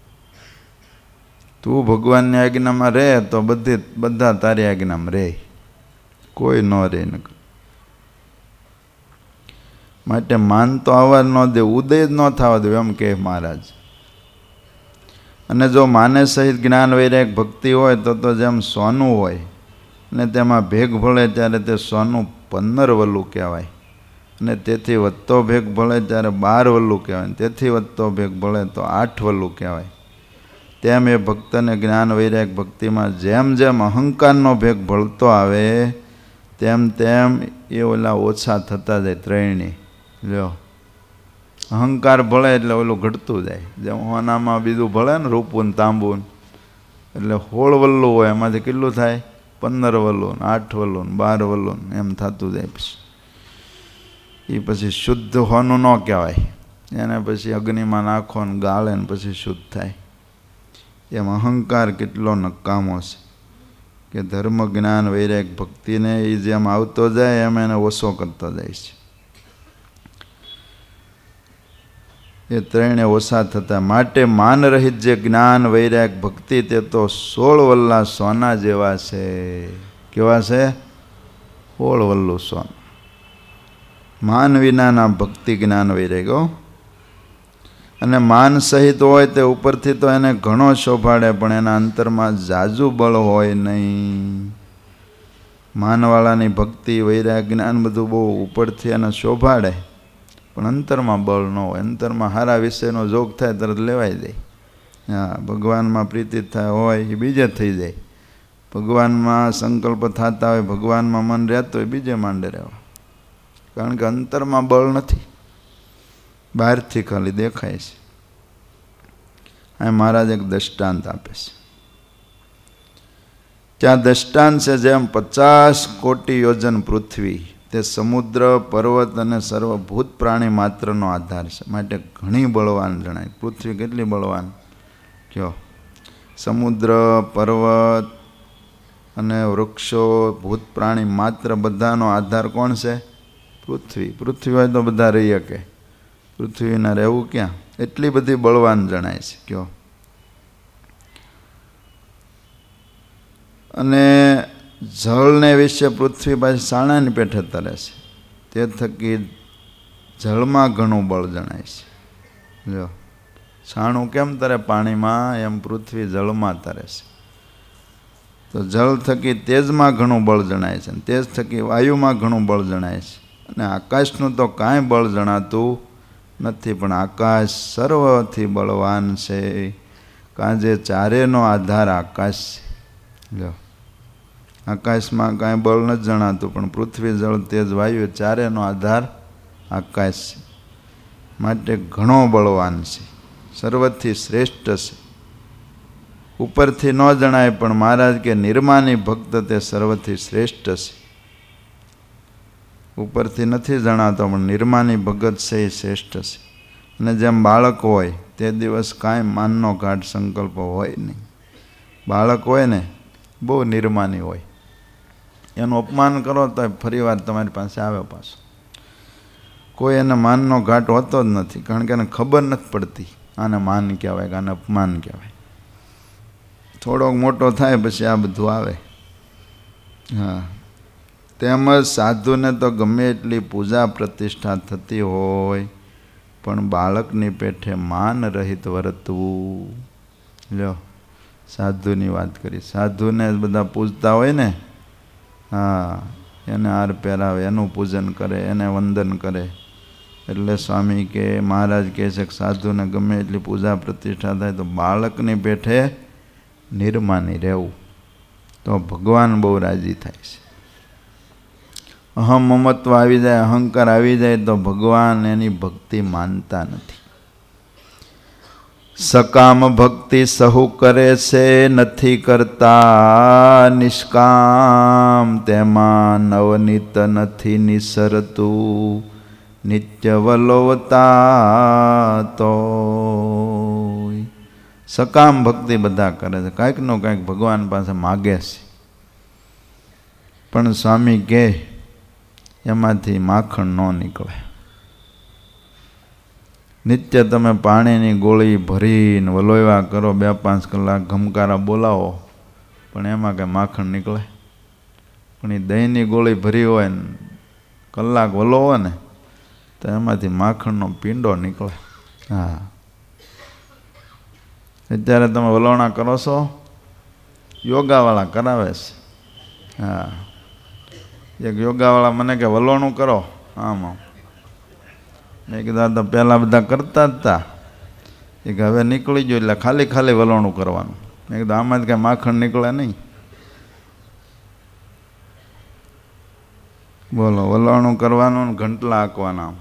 તું ભગવાનની આજ્ઞામાં રહે તો બધી બધા તારી આજ્ઞામાં રહે, કોઈ ન રહે. ન માટે માન તો આવવા ન દે, ઉદય જ ન થવા દે, એમ કહે મહારાજ. અને જો માને સહિત જ્ઞાન વૈરાગ ભક્તિ હોય તો તો જેમ સોનું હોય ને તેમાં ભેગ ભળે ત્યારે તે સોનું પંદર વલ્લું કહેવાય, અને તેથી વધતો ભેગ ભળે ત્યારે બાર વલ્લું કહેવાય, તેથી વધતો ભેગ ભળે તો આઠ વલ્લું કહેવાય. તેમ એ ભક્તને જ્ઞાન વૈરાગ ભક્તિમાં જેમ જેમ અહંકારનો ભેગ ભળતો આવે તેમ તેમ એ ઓલા ઓછા થતા જાય ત્રણેય. લ્યો, અહંકાર ભળે એટલે ઓલું ઘટતું જાય. જેમ હોનામાં બીજું ભળે ને રૂપું ને તાંબું, એટલે હોળ વલ્લું હોય એમાંથી કેટલું થાય? પંદર વલ્લું, આઠ વલ્લું, બાર વલ્લું એમ થતું જાય. પછી એ પછી શુદ્ધ હોનું ન કહેવાય, એને પછી અગ્નિમાં નાખો ને ગાળે ને પછી શુદ્ધ થાય. એમ અહંકાર કેટલો નકામો છે કે ધર્મ જ્ઞાન વૈરાગ ભક્તિને એ જેમ આવતો જાય એમ એને ઓછો કરતો જાય છે. એ ત્રણે ઓછા થતા માટે માન રહિત જે જ્ઞાન વૈરાગ ભક્તિ તે તો સોળ વલ્લા સોના જેવા છે. કેવા છે? સોળ વલ્લું સોના. માન વિનાના ભક્તિ જ્ઞાન વૈરાગ્યો. અને માન સહિત હોય તે ઉપરથી તો એને ઘણો શોભાડે પણ એના અંતરમાં જાજુ બળ હોય નહીં. માનવાળાની ભક્તિ વૈરાગ જ્ઞાન બધું બહુ ઉપરથી એને શોભાડે પણ અંતરમાં બળ ન હોય. અંતરમાં સારા વિષયનો જોગ થાય તરત લેવાઈ જાય. હા, ભગવાનમાં પ્રીતિ થાય હોય એ બીજે થઈ જાય. ભગવાનમાં સંકલ્પ થતા હોય, ભગવાનમાં મન રહેતું હોય, બીજે માંડે રહેવા. કારણ કે અંતરમાં બળ નથી, બહારથી ખાલી દેખાય છે. આ મહારાજ એક દૃષ્ટાંત આપે છે. ત્યાં દૃષ્ટાંત છે જેમ પચાસ કોટી યોજન પૃથ્વી તે સમુદ્ર પર્વત અને સર્વભૂત પ્રાણી માત્રનો આધાર છે, માટે ઘણી બળવાન જણાય. પૃથ્વી કેટલી બળવાન કયો? સમુદ્ર પર્વત અને વૃક્ષો ભૂત પ્રાણી માત્ર બધાનો આધાર કોણ છે? પૃથ્વી. પૃથ્વી હોય તો બધા રહી શકે, પૃથ્વીના રહેવું ક્યાં? એટલી બધી બળવાન જણાય છે. કયો? અને જળને વિશે પૃથ્વી પાછી સાણાની પેઠે તરે છે, તે થકી જળમાં ઘણું બળ જણાય છે. જો છાણું કેમ તરે પાણીમાં, એમ પૃથ્વી જળમાં તરે છે. તો જળ થકી તેજમાં ઘણું બળ જણાય છે, તેજ થકી વાયુમાં ઘણું બળ જણાય છે. અને આકાશનું તો કાંઈ બળ જણાતું નથી, પણ આકાશ સર્વથી બળવાન છે. કાંજે ચારેનો આધાર આકાશ છે. જો આકાશમાં કાંઈ બળ નથી જણાતું, પણ પૃથ્વી જળ તેજ વાયુ ચારેનો આધાર આકાશ છે. માટે ઘણો બળવાન છે, સર્વથી શ્રેષ્ઠ છે. ઉપરથી ન જણાય પણ મહારાજ કે નિર્માની ભક્ત તે સર્વથી શ્રેષ્ઠ છે. ઉપરથી નથી જણાતો પણ નિર્માની ભગત છે એ શ્રેષ્ઠ છે. અને જેમ બાળક હોય તે દિવસ કાંઈ માનનો ગાઢ સંકલ્પ હોય નહીં. બાળક હોય ને બહુ નિર્માની હોય, એનું અપમાન કરો તો ફરી વાર તમારી પાસે આવે પાછો. કોઈ એને માનનો ઘાટ હોતો જ નથી, કારણ કે એને ખબર નથી પડતી આને માન કહેવાય કે આને અપમાન કહેવાય. થોડોક મોટો થાય પછી આ બધું આવે. હા, તેમજ સાધુને તો ગમે એટલી પૂજા પ્રતિષ્ઠા થતી હોય પણ બાળકની પેઠે માન રહિત વર્તવું. લ્યો, સાધુની વાત કરી. સાધુને બધા પૂજતા હોય ને, હા, એને હાર પહેરાવે, એનું પૂજન કરે, એને વંદન કરે. એટલે સ્વામી કે મહારાજ કહે છે કે સાધુને ગમે એટલી પૂજા પ્રતિષ્ઠા થાય તો બાળકની પેઠે નિર્માની રહેવું, તો ભગવાન બહુ રાજી થાય છે. અહમ મમત્વ આવી જાય, અહંકાર આવી જાય તો ભગવાન એની ભક્તિ માનતા નથી. સકામ ભક્તિ સહુ કરે છે, નથી કરતા નિષ્કામ. તેમાં નવનીત નથી નિસરતું, નિત્ય વલોવતા તો. સકામ ભક્તિ બધા કરે છે, કાંઈકનું કાંઈક ભગવાન પાસે માગે છે. પણ સ્વામી કહે એમાંથી માખણ ન નીકળે. નિત્ય તમે પાણીની ગોળી ભરીને વલોવ્યા કરો, બે પાંચ કલાક ઘમકારા બોલાવો, પણ એમાં કંઈ માખણ નીકળે? પણ એ દહીંની ગોળી ભરી હોય ને કલાક વલોવો ને તો એમાંથી માખણનો પીંડો નીકળે. હા, અત્યારે તમે વલોણા કરો છો, યોગાવાળા કરાવે છે. હા, એક યોગાવાળા મને કે વલોણું કરો. આમાં મેં કીધું તો પહેલાં બધા કરતા જ હતા. એ કે હવે નીકળી ગયો એટલે ખાલી ખાલી વલોણું કરવાનું. મેં કીધું આમાં જ કાંઈ માખણ નીકળે નહીં. બોલો, વલોણું કરવાનું, ઘંટલા હાંકવાના.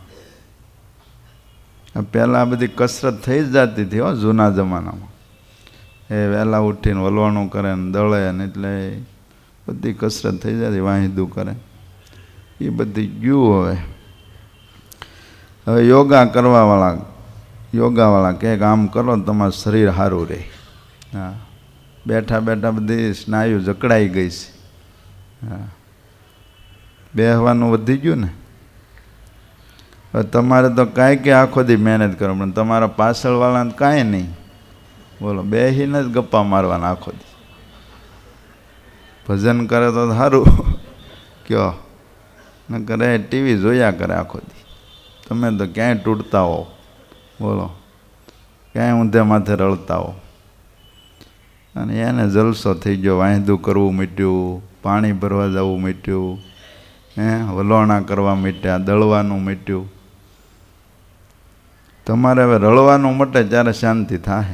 પહેલાં બધી કસરત થઈ જ જતી હતી હો જૂના જમાનામાં. એ વહેલા ઉઠીને વલવાણું કરે ને દળે ને એટલે બધી કસરત થઈ જતી, વાહિદું કરે. એ બધી ગયું. હવે હવે યોગા કરવાવાળા યોગાવાળા કહે કે આમ કરો તમારું શરીર સારું રહે. હા, બેઠા બેઠા બધી સ્નાયુ જકડાઈ ગઈ છે. હા, બેહવાનું વધી ગયું ને. હવે તમારે તો કાંઈ કે આખો દી મહેનત કરો, પણ તમારા પાછળવાળાને કાંઈ નહીં. બોલો, બેસીને જ ગપ્પા મારવાના આખો દી. ભજન કરે તો સારું કયો, ન કરે ટીવી જોયા કરે આખો દી. તમે તો ક્યાંય તૂટતા હો. બોલો, ક્યાંય ઊંધે માથે રળતા હો. અને એને જલસો થઈ ગયો. વાંધું કરવું મીટ્યું, પાણી ભરવા જવું મીટ્યું, હે વલોણા કરવા મીટ્યા, દળવાનું મીટ્યું. તમારે હવે રળવાનું મટે ત્યારે શાંતિ થાય.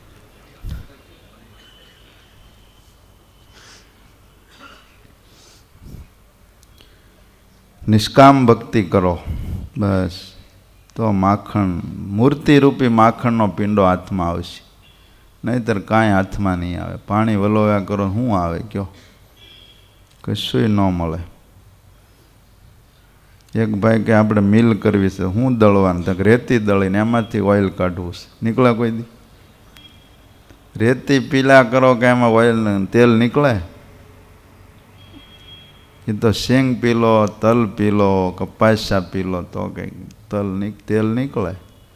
નિષ્કામ ભક્તિ કરો બસ, તો માખણ મૂર્તિરૂપી માખણનો પિંડો હાથમાં આવશે. નહીંતર કાંઈ હાથમાં નહીં આવે. પાણી વલોવ્યા કરો શું આવે કયો? કશુંય ન મળે. એક ભાઈ કે આપણે મિલ કરવી છે, શું દળવાનું? તો રેતી દળીને એમાંથી ઓઇલ કાઢવું છે. નીકળે કોઈ દી? રેતી પીલા કરો કે એમાં ઓઇલ તેલ નીકળે? એ તો શેંગ પીલો, તલ પીલો, કપાસા પીલો તો કંઈક તલ તેલ નીકળે.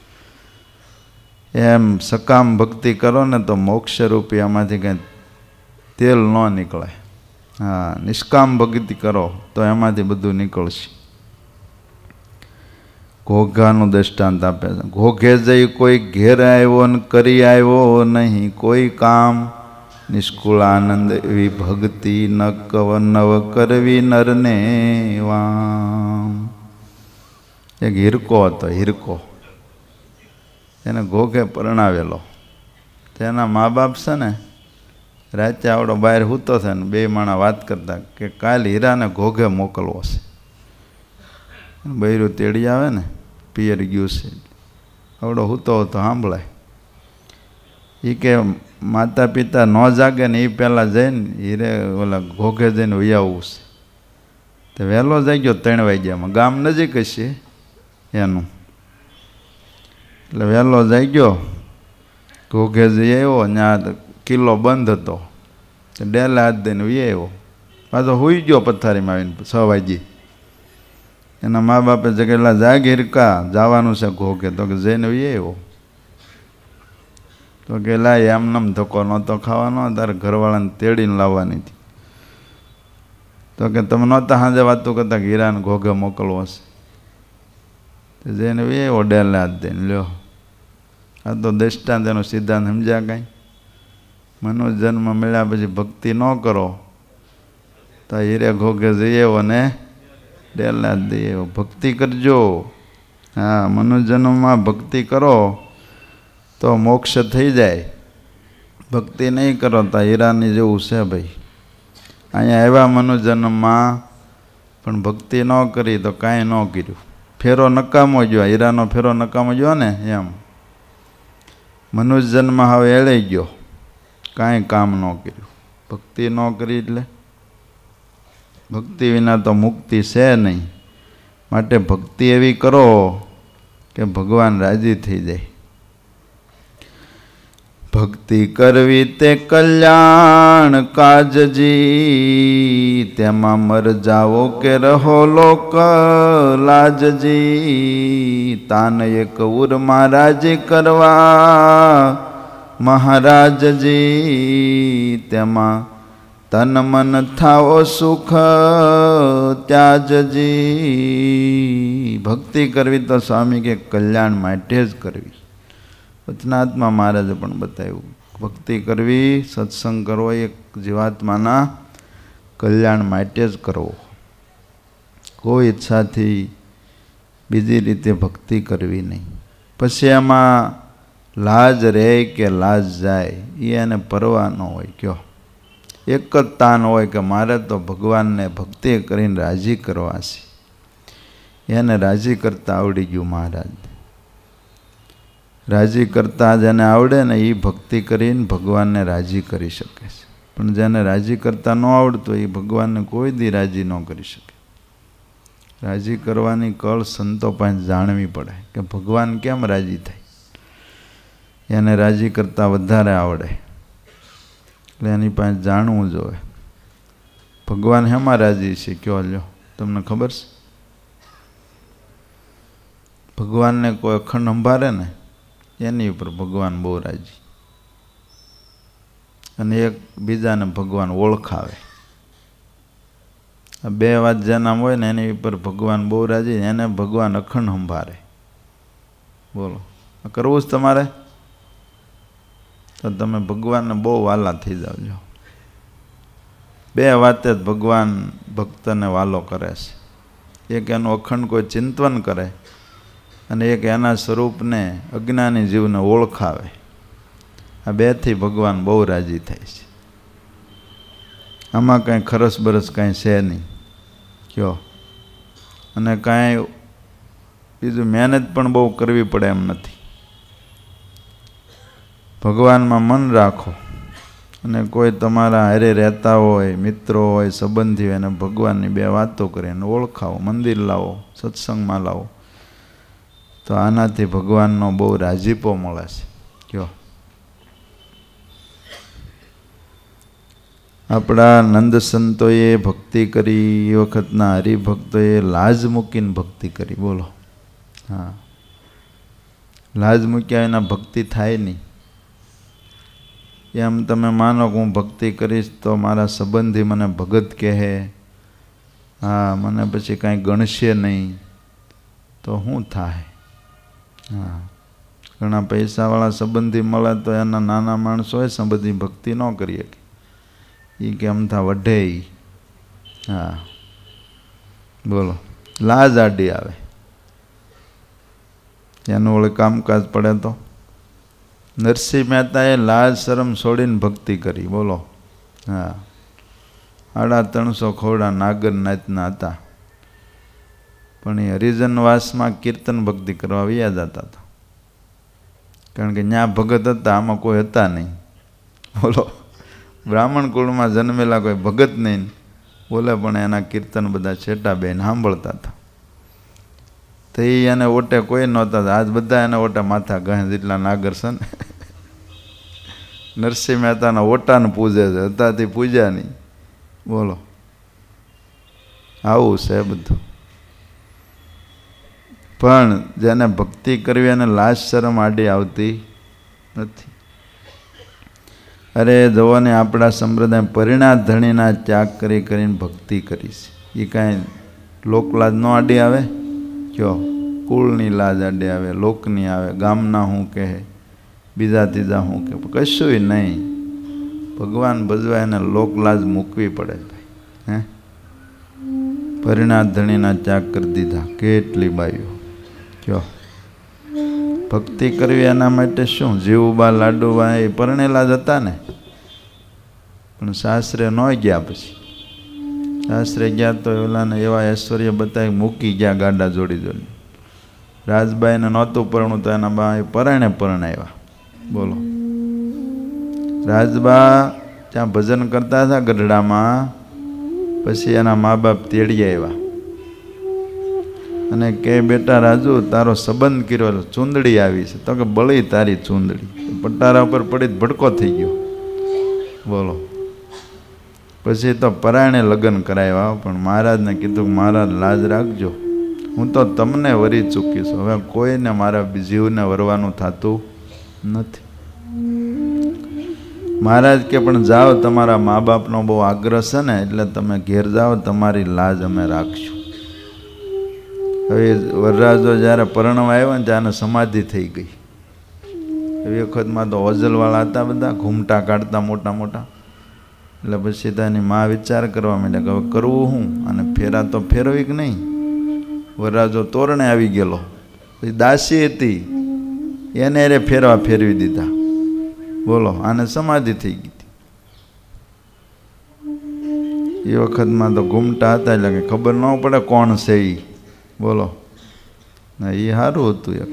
એમ સકામ ભક્તિ કરો ને તો મોક્ષરૂપી આમાંથી કંઈ તેલ ન નીકળે. હા, નિષ્કામ ભક્તિ કરો તો એમાંથી બધું નીકળશે. ઘોઘાનું દ્રષ્ટાંત આપે છે. ઘોઘે જઈ કોઈ ઘેર આવ્યો ને કરી આવ્યો નહીં કોઈ કામ, નિષ્કુળ આનંદ એવી ભક્તિ ન કવ નવ કરવી નરને વામ. એક હિરકો હતો, હિરકો. એને ઘોઘે પરણાવેલો. તેના મા બાપ છે ને રાતે આવડો બહાર સૂતો છે ને બે માણા વાત કરતા કે કાલ હીરાને ઘોઘે મોકલવો છે. બૈરું તેડી આવે ને પિયર ગયું છે, આવડો સૂતો હતો સાંભળાય. એ કે માતા પિતા ન જાગે ને એ પહેલાં જઈને હીરે ઓલા ઘોઘે જઈને વૈયાવું છે. તો વહેલો જઈ ગયો ત્રણ વાગ્યામાં. ગામ નજીક હશે એનું, એટલે વહેલો જઈ ગયો. ઘોઘે જઈ આવ્યો, ત્યાં કિલ્લો બંધ હતો. ડેલા હાથ દઈને વી આવ્યો. પાછો સૂઈ ગયો પથારીમાં આવીને છ વાગ્યે. એના મા બાપે જગેલા જાગ હિરકા જવાનું છે ઘોઘે. તો કે જઈને વી આવ્યો. તો કે લાય એમ નમ ધક્કો નહોતો ખાવાનો, તારે ઘરવાળાને તેડીને લાવવાની હતી. તો કે તમે નહોતા સાંજે વાતું કરતા કે હીરાને ઘોઘે મોકલવો છે. તો જઈને વી આવ્યો ડેલા હાથ દઈને. લ્યો, આ તો દ્રષ્ટાંત એનો સિદ્ધાંત સમજ્યા કાંઈ? મનુષ્ય જન્મ મળ્યા પછી ભક્તિ ન કરો તો હીરે ઘોઘે જઈએ ને ડેલા દઈએ. ભક્તિ કરજો. હા, મનુષ્ય જન્મમાં ભક્તિ કરો તો મોક્ષ થઈ જાય. ભક્તિ નહીં કરો તો હીરાની જેવું છે ભાઈ. અહીંયા આવ્યા મનુષ્ય જન્મમાં પણ ભક્તિ ન કરી તો કાંઈ ન કર્યું. ફેરો નકામો ગયો, હીરાનો ફેરો નકામો ગયો ને એમ. મનુષ્ય જન્મ હવે એળાઈ ગયો, કાંઈ કામ ન કર્યું. ભક્તિ ન કરી એટલે ભક્તિ વિના તો મુક્તિ છે નહીં. માટે ભક્તિ એવી કરો કે ભગવાન રાજી થઈ જાય. ભક્તિ કરવી તે કલ્યાણ કાજજી, તેમાં મર જાઓ કે રહો લોક લાજજી. તાન એક ઉરમાં રાજી કરવા મહારાજજી, તેમાં તન મન થાઓ સુખ ત્યાજજી. ભક્તિ કરવી તો સ્વામી કે કલ્યાણ માટે જ કરવી. વચનાત્મા મહારાજે પણ બતાવ્યું. ભક્તિ કરવી, સત્સંગ કરવો એ જીવાત્માના કલ્યાણ માટે જ કરવો. કોઈ ઈચ્છાથી બીજી રીતે ભક્તિ કરવી નહીં. પછી એમાં લાજ રહે કે લાજ જાય એ એને પરવા ન હોય. કયો એક જ તાન હોય કે મારે તો ભગવાનને ભક્તિ કરીને રાજી કરવા છે. એને રાજી કરતા આવડી ગયું મહારાજ. રાજી કરતા જેને આવડે ને એ ભક્તિ કરીને ભગવાનને રાજી કરી શકે છે. પણ જેને રાજી કરતા ન આવડતું એ ભગવાનને કોઈ દી રાજી ન કરી શકે. રાજી કરવાની કળ સંતો પાસે જાણવી પડે કે ભગવાન કેમ રાજી થાય. એને રાજી કરતા વધારે આવડે એટલે એની પાસે જાણવું જોઈએ ભગવાન હેમાં રાજી છે. કયો લ્યો તમને ખબર છે? ભગવાનને કોઈ અખંડ સંભાળે ને એની ઉપર ભગવાન બહુ રાજી. અને એક બીજાને ભગવાન ઓળખાવે. આ બે વાત જેના હોય ને એની ઉપર ભગવાન બહુ રાજી. એને ભગવાન અખંડ સંભાળે. બોલો કરવું જ તમારે તો તમે ભગવાનને બહુ વાલા થઈ જાવજો. બે વાતે જ ભગવાન ભક્તને વાલો કરે છે. એક એનું અખંડ કોઈ ચિંતન કરે અને એક એના સ્વરૂપને અજ્ઞાની જીવને ઓળખાવે. આ બેથી ભગવાન બહુ રાજી થાય છે. આમાં કાંઈ ખરસ બરસ કાંઈ છે નહીં. કયો અને કાંઈ બીજું મહેનત પણ બહુ કરવી પડે એમ નથી. ભગવાનમાં મન રાખો અને કોઈ તમારા હારે રહેતા હોય, મિત્રો હોય, સંબંધી હોય, એને ભગવાનની બે વાતો કરી એને ઓળખાવો, મંદિર લાવો, સત્સંગમાં લાવો તો આનાથી ભગવાનનો બહુ રાજીપો મળે છે. કયો આપણા નંદ સંતોએ ભક્તિ કરી એ વખતના હરિભક્તોએ લાજ મૂકીને ભક્તિ કરી. બોલો હા, લાજ મૂક્યા એના ભક્તિ થાય નહીં. એમ તમે માનો કે હું ભક્તિ કરીશ તો મારા સંબંધી મને ભગત કહે, હા મને પછી કાંઈ ગણશે નહીં તો શું થાય? હા ઘણા પૈસાવાળા સંબંધી મળે તો એના નાના માણસો હોય સંબંધી ભક્તિ ન કરી શકે. એ કેમ થા વઢે. હા બોલો લાજ આડી આવે. એનું ઓળે કામકાજ પડે તો નરસિંહ મહેતાએ લાજ શરમ છોડીને ભક્તિ કરી. બોલો હા આડા ત્રણસો ખોડા નાગર નાચના હતા પણ એ હરિજનવાસમાં કીર્તન ભક્તિ કરવા વ્યા જતા હતા. કારણ કે ત્યાં ભગત હતા, આમાં કોઈ હતા નહીં. બોલો બ્રાહ્મણ કુળમાં જન્મેલા કોઈ ભગત નહીં બોલે પણ એના કીર્તન બધા છેટા બેન સાંભળતા હતા. તો એ એને ઓટે કોઈ નહોતા. આજ બધા એને ઓટે માથા ગહે જેટલા નાગર છે ને નરસિંહ મહેતાના ઓટાને પૂજે છે. હતાથી પૂજ્યા નહીં. બોલો આવું છે બધું. પણ જેને ભક્તિ કરવી એને લાજ શરમ આડી આવતી નથી. અરે જોવાને આપણા સંપ્રદાય પરિણાત ધણીના ત્યાગ કરી કરીને ભક્તિ કરી છે. એ કાંઈ લોકલાજ ન આડી આવે? કયો કુળની લાજ આડી આવે, લોકની આવે, ગામના હું કહે, બીજા ત્રીજા હું કહે, કશું નહીં. ભગવાન ભજવા એને લોકલાજ મૂકવી પડે ભાઈ. હે પરિણાત ધણીના ત્યાગ કરી દીધા કેટલી બાઈઓ. કયો ભક્તિ કરવી એના માટે શું? જીવુબા લાડુબા એ પરણેલા જ હતા ને પણ સાસરે ન ગયા. પછી સાસરે ગયા તો ઓલાને એવા ઐશ્વર્ય બતાવી મૂકી ગયા ગાડા જોડી જોડી. રાજબાઈને નહોતું પરણું તો એના બા એ પરણે પરણાવ્યા. બોલો રાજબા ત્યાં ભજન કરતા હતા ગઢડામાં. પછી એના મા બાપ તેડી આવ્યા અને કે બેટા રાજુ તારો સંબંધ કર્યો, ચૂંદડી આવી છે. તો કે બળી તારી ચૂંદડી. પટારા ઉપર પડી ભડકો થઈ ગયો. બોલો પછી તો પરાયણે લગ્ન કરાવ્યા. પણ મહારાજને કીધું કે મહારાજ લાજ રાખજો, હું તો તમને વરી ચૂકીશ. હવે કોઈને મારા જીવને વરવાનું થતું નથી. મહારાજ કે પણ જાઓ, તમારા મા બાપનો બહુ આગ્રહ છે ને એટલે તમે ઘેર જાઓ, તમારી લાજ અમે રાખશું. હવે વરરાજો જ્યારે પરણવા આવ્યો ને ત્યારે સમાધિ થઈ ગઈ. એ વખતમાં તો ઓઝલવાળા હતા બધા, ઘૂમટા કાઢતા મોટા મોટા. એટલે પછી તો એની મા વિચાર કરવા માંડ્યા કે હવે કરવું શું? અને ફેરા તો ફેરવી કે નહીં. વરરાજો તોરણે આવી ગયેલો. પછી દાસી હતી એને રે ફેરવા ફેરવી દીધા. બોલો, આને સમાધિ થઈ ગઈ. એ વખતમાં તો ઘૂમટા હતા એટલે કે ખબર ન પડે કોણ છે એ. બોલો, ના એ સારું હતું. એક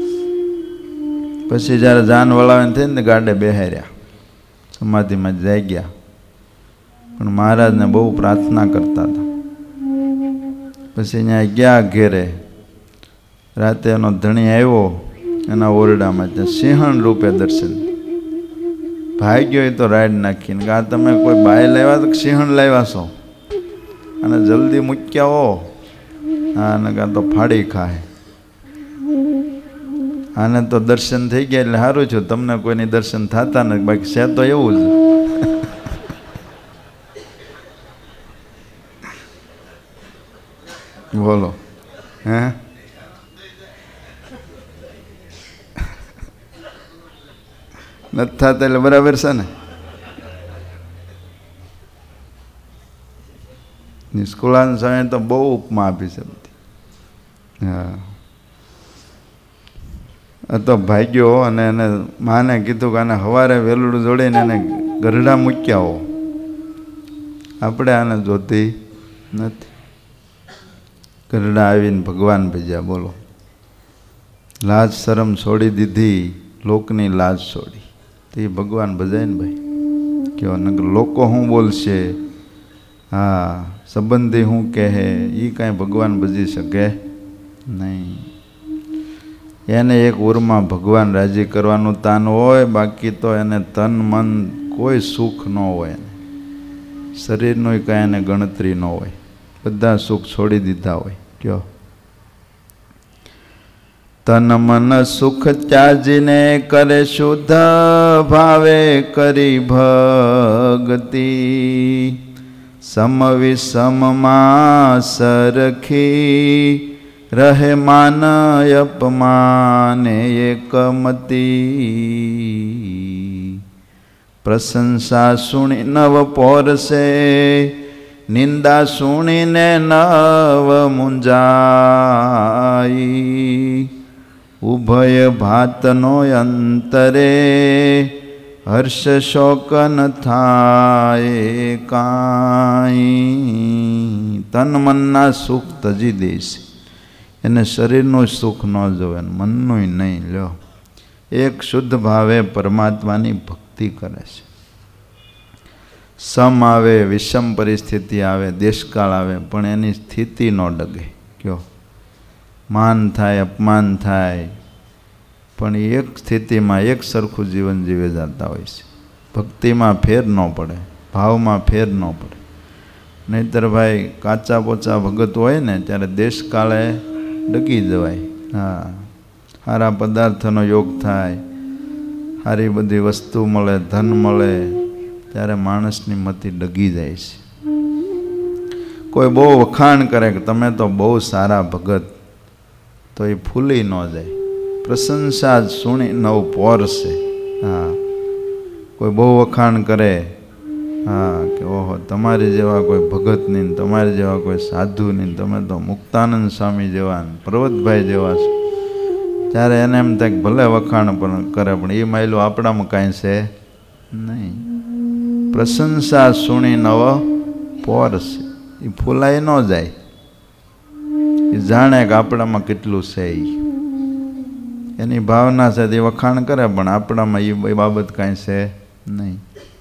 પછી જ્યારે જાન વળાવીને થઈને ગાડે બેહાર્યા, સમાધિમાં જઈ ગયા. પણ મહારાજને બહુ પ્રાર્થના કરતા હતા. પછી અહીંયા ગયા ઘેરે. રાતે એનો ધણી આવ્યો એના ઓરડામાં, ત્યાં સિંહણ રૂપે દર્શન. ભાગ્યો એ તો રાઈડ નાખીને કે આ તમે કોઈ બાય લાવ્યા તો સિંહણ લાવ્યા છો, અને જલ્દી મૂક્યા હો. હા, અને કાં તો ફાડી ખાય. આને તો દર્શન થઈ ગયા એટલે સારું છું, તમને કોઈની દર્શન થતા નથી, બાકી છે તો એવું જ. બોલો, હે નથી થતા એટલે બરાબર છે ને. નિષ્કુળાન સ્વામી તો બહુ ઉપમા આપી છે બધી. હા, તો ભાગ્યો અને એને માને કીધું કે આને સવારે વેલું જોડીને એને ગરડા મૂક્યા હો. આપણે આને જોતી નથી. ગરડા આવીને ભગવાન ભજ્યા. બોલો, લાજ શરમ છોડી દીધી, લોકની લાજ છોડી. તો એ ભગવાન ભજાય ને ભાઈ. કેવો નગર લોકો શું બોલશે, હા, સંબંધી શું કહે, એ કાંઈ ભગવાન ભજી શકે નહીં. એને એક ઉરમાં ભગવાન રાજી કરવાનું તાન હોય, બાકી તો એને તન મન કોઈ સુખ ન હોય. શરીરનું કાંઈ એને ગણતરી ન હોય. બધા સુખ છોડી દીધા હોય. કયો તન મન સુખ ત્યાજીને કરે શુદ્ધ ભાવે કરી ભગતિ. સમ વિષમમાં સરખી રહે માન અપમાને એકમતી. પ્રશંસા સુણી નવ પોરસે, નિંદા સુણીને નવ મુંજાઈ. ઉભય ભાતનો અંતરે હર્ષ શોક ન થાય કાંઈ. તન મનના સુખ તજી દેશે. એને શરીરનું સુખ ન જોવે, મનનું નહીં. લ્યો, એક શુદ્ધ ભાવે પરમાત્માની ભક્તિ કરે છે. સમ આવે, વિષમ પરિસ્થિતિ આવે, દેશકાળ આવે, પણ એની સ્થિતિ ન ડગે. કયો માન થાય, અપમાન થાય, પણ એક સ્થિતિમાં એક સરખું જીવન જીવે જતા હોય છે. ભક્તિમાં ફેર ન પડે, ભાવમાં ફેર ન પડે. નહીંતર ભાઈ કાચા પોચા ભગત હોય ને ત્યારે દેશકાળે ડગી જવાય. હા, સારા પદાર્થનો યોગ થાય, સારી બધી વસ્તુ મળે, ધન મળે, ત્યારે માણસની મતિ ડગી જાય છે. કોઈ બહુ વખાણ કરે કે તમે તો બહુ સારા ભગત, તો એ ફૂલી ન જાય. પ્રશંસા જ સુણી નવ પોરશે. હા, કોઈ બહુ વખાણ કરે, હા, કે ઓહો તમારી જેવા કોઈ ભગત નહીં, તમારી જેવા કોઈ સાધુ નહીં, તમે તો મુક્તાનંદ સ્વામી જેવા, પર્વતભાઈ જેવા છો, ત્યારે એને એમ થાય ભલે વખાણ પણ કરે, પણ એ માયલું આપણામાં કાંઈ છે નહીં. પ્રશંસા સુણી નવ પોરશે. એ ફૂલાઈ ન જાય. એ જાણે કે આપણામાં કેટલું છે. એની ભાવના છે તે વખાણ કરે, પણ આપણામાં એ બાબત કાંઈ છે નહીં.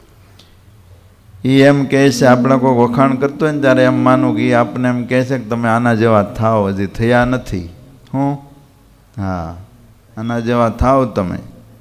એ એમ કહે છે, આપણે કોઈ વખાણ કરતો હોય ને ત્યારે એમ માનું કે એ આપણને એમ કહે છે કે તમે આના જેવા થાવ, હજી થયા નથી. હું હા, આના જેવા થાવ તમે.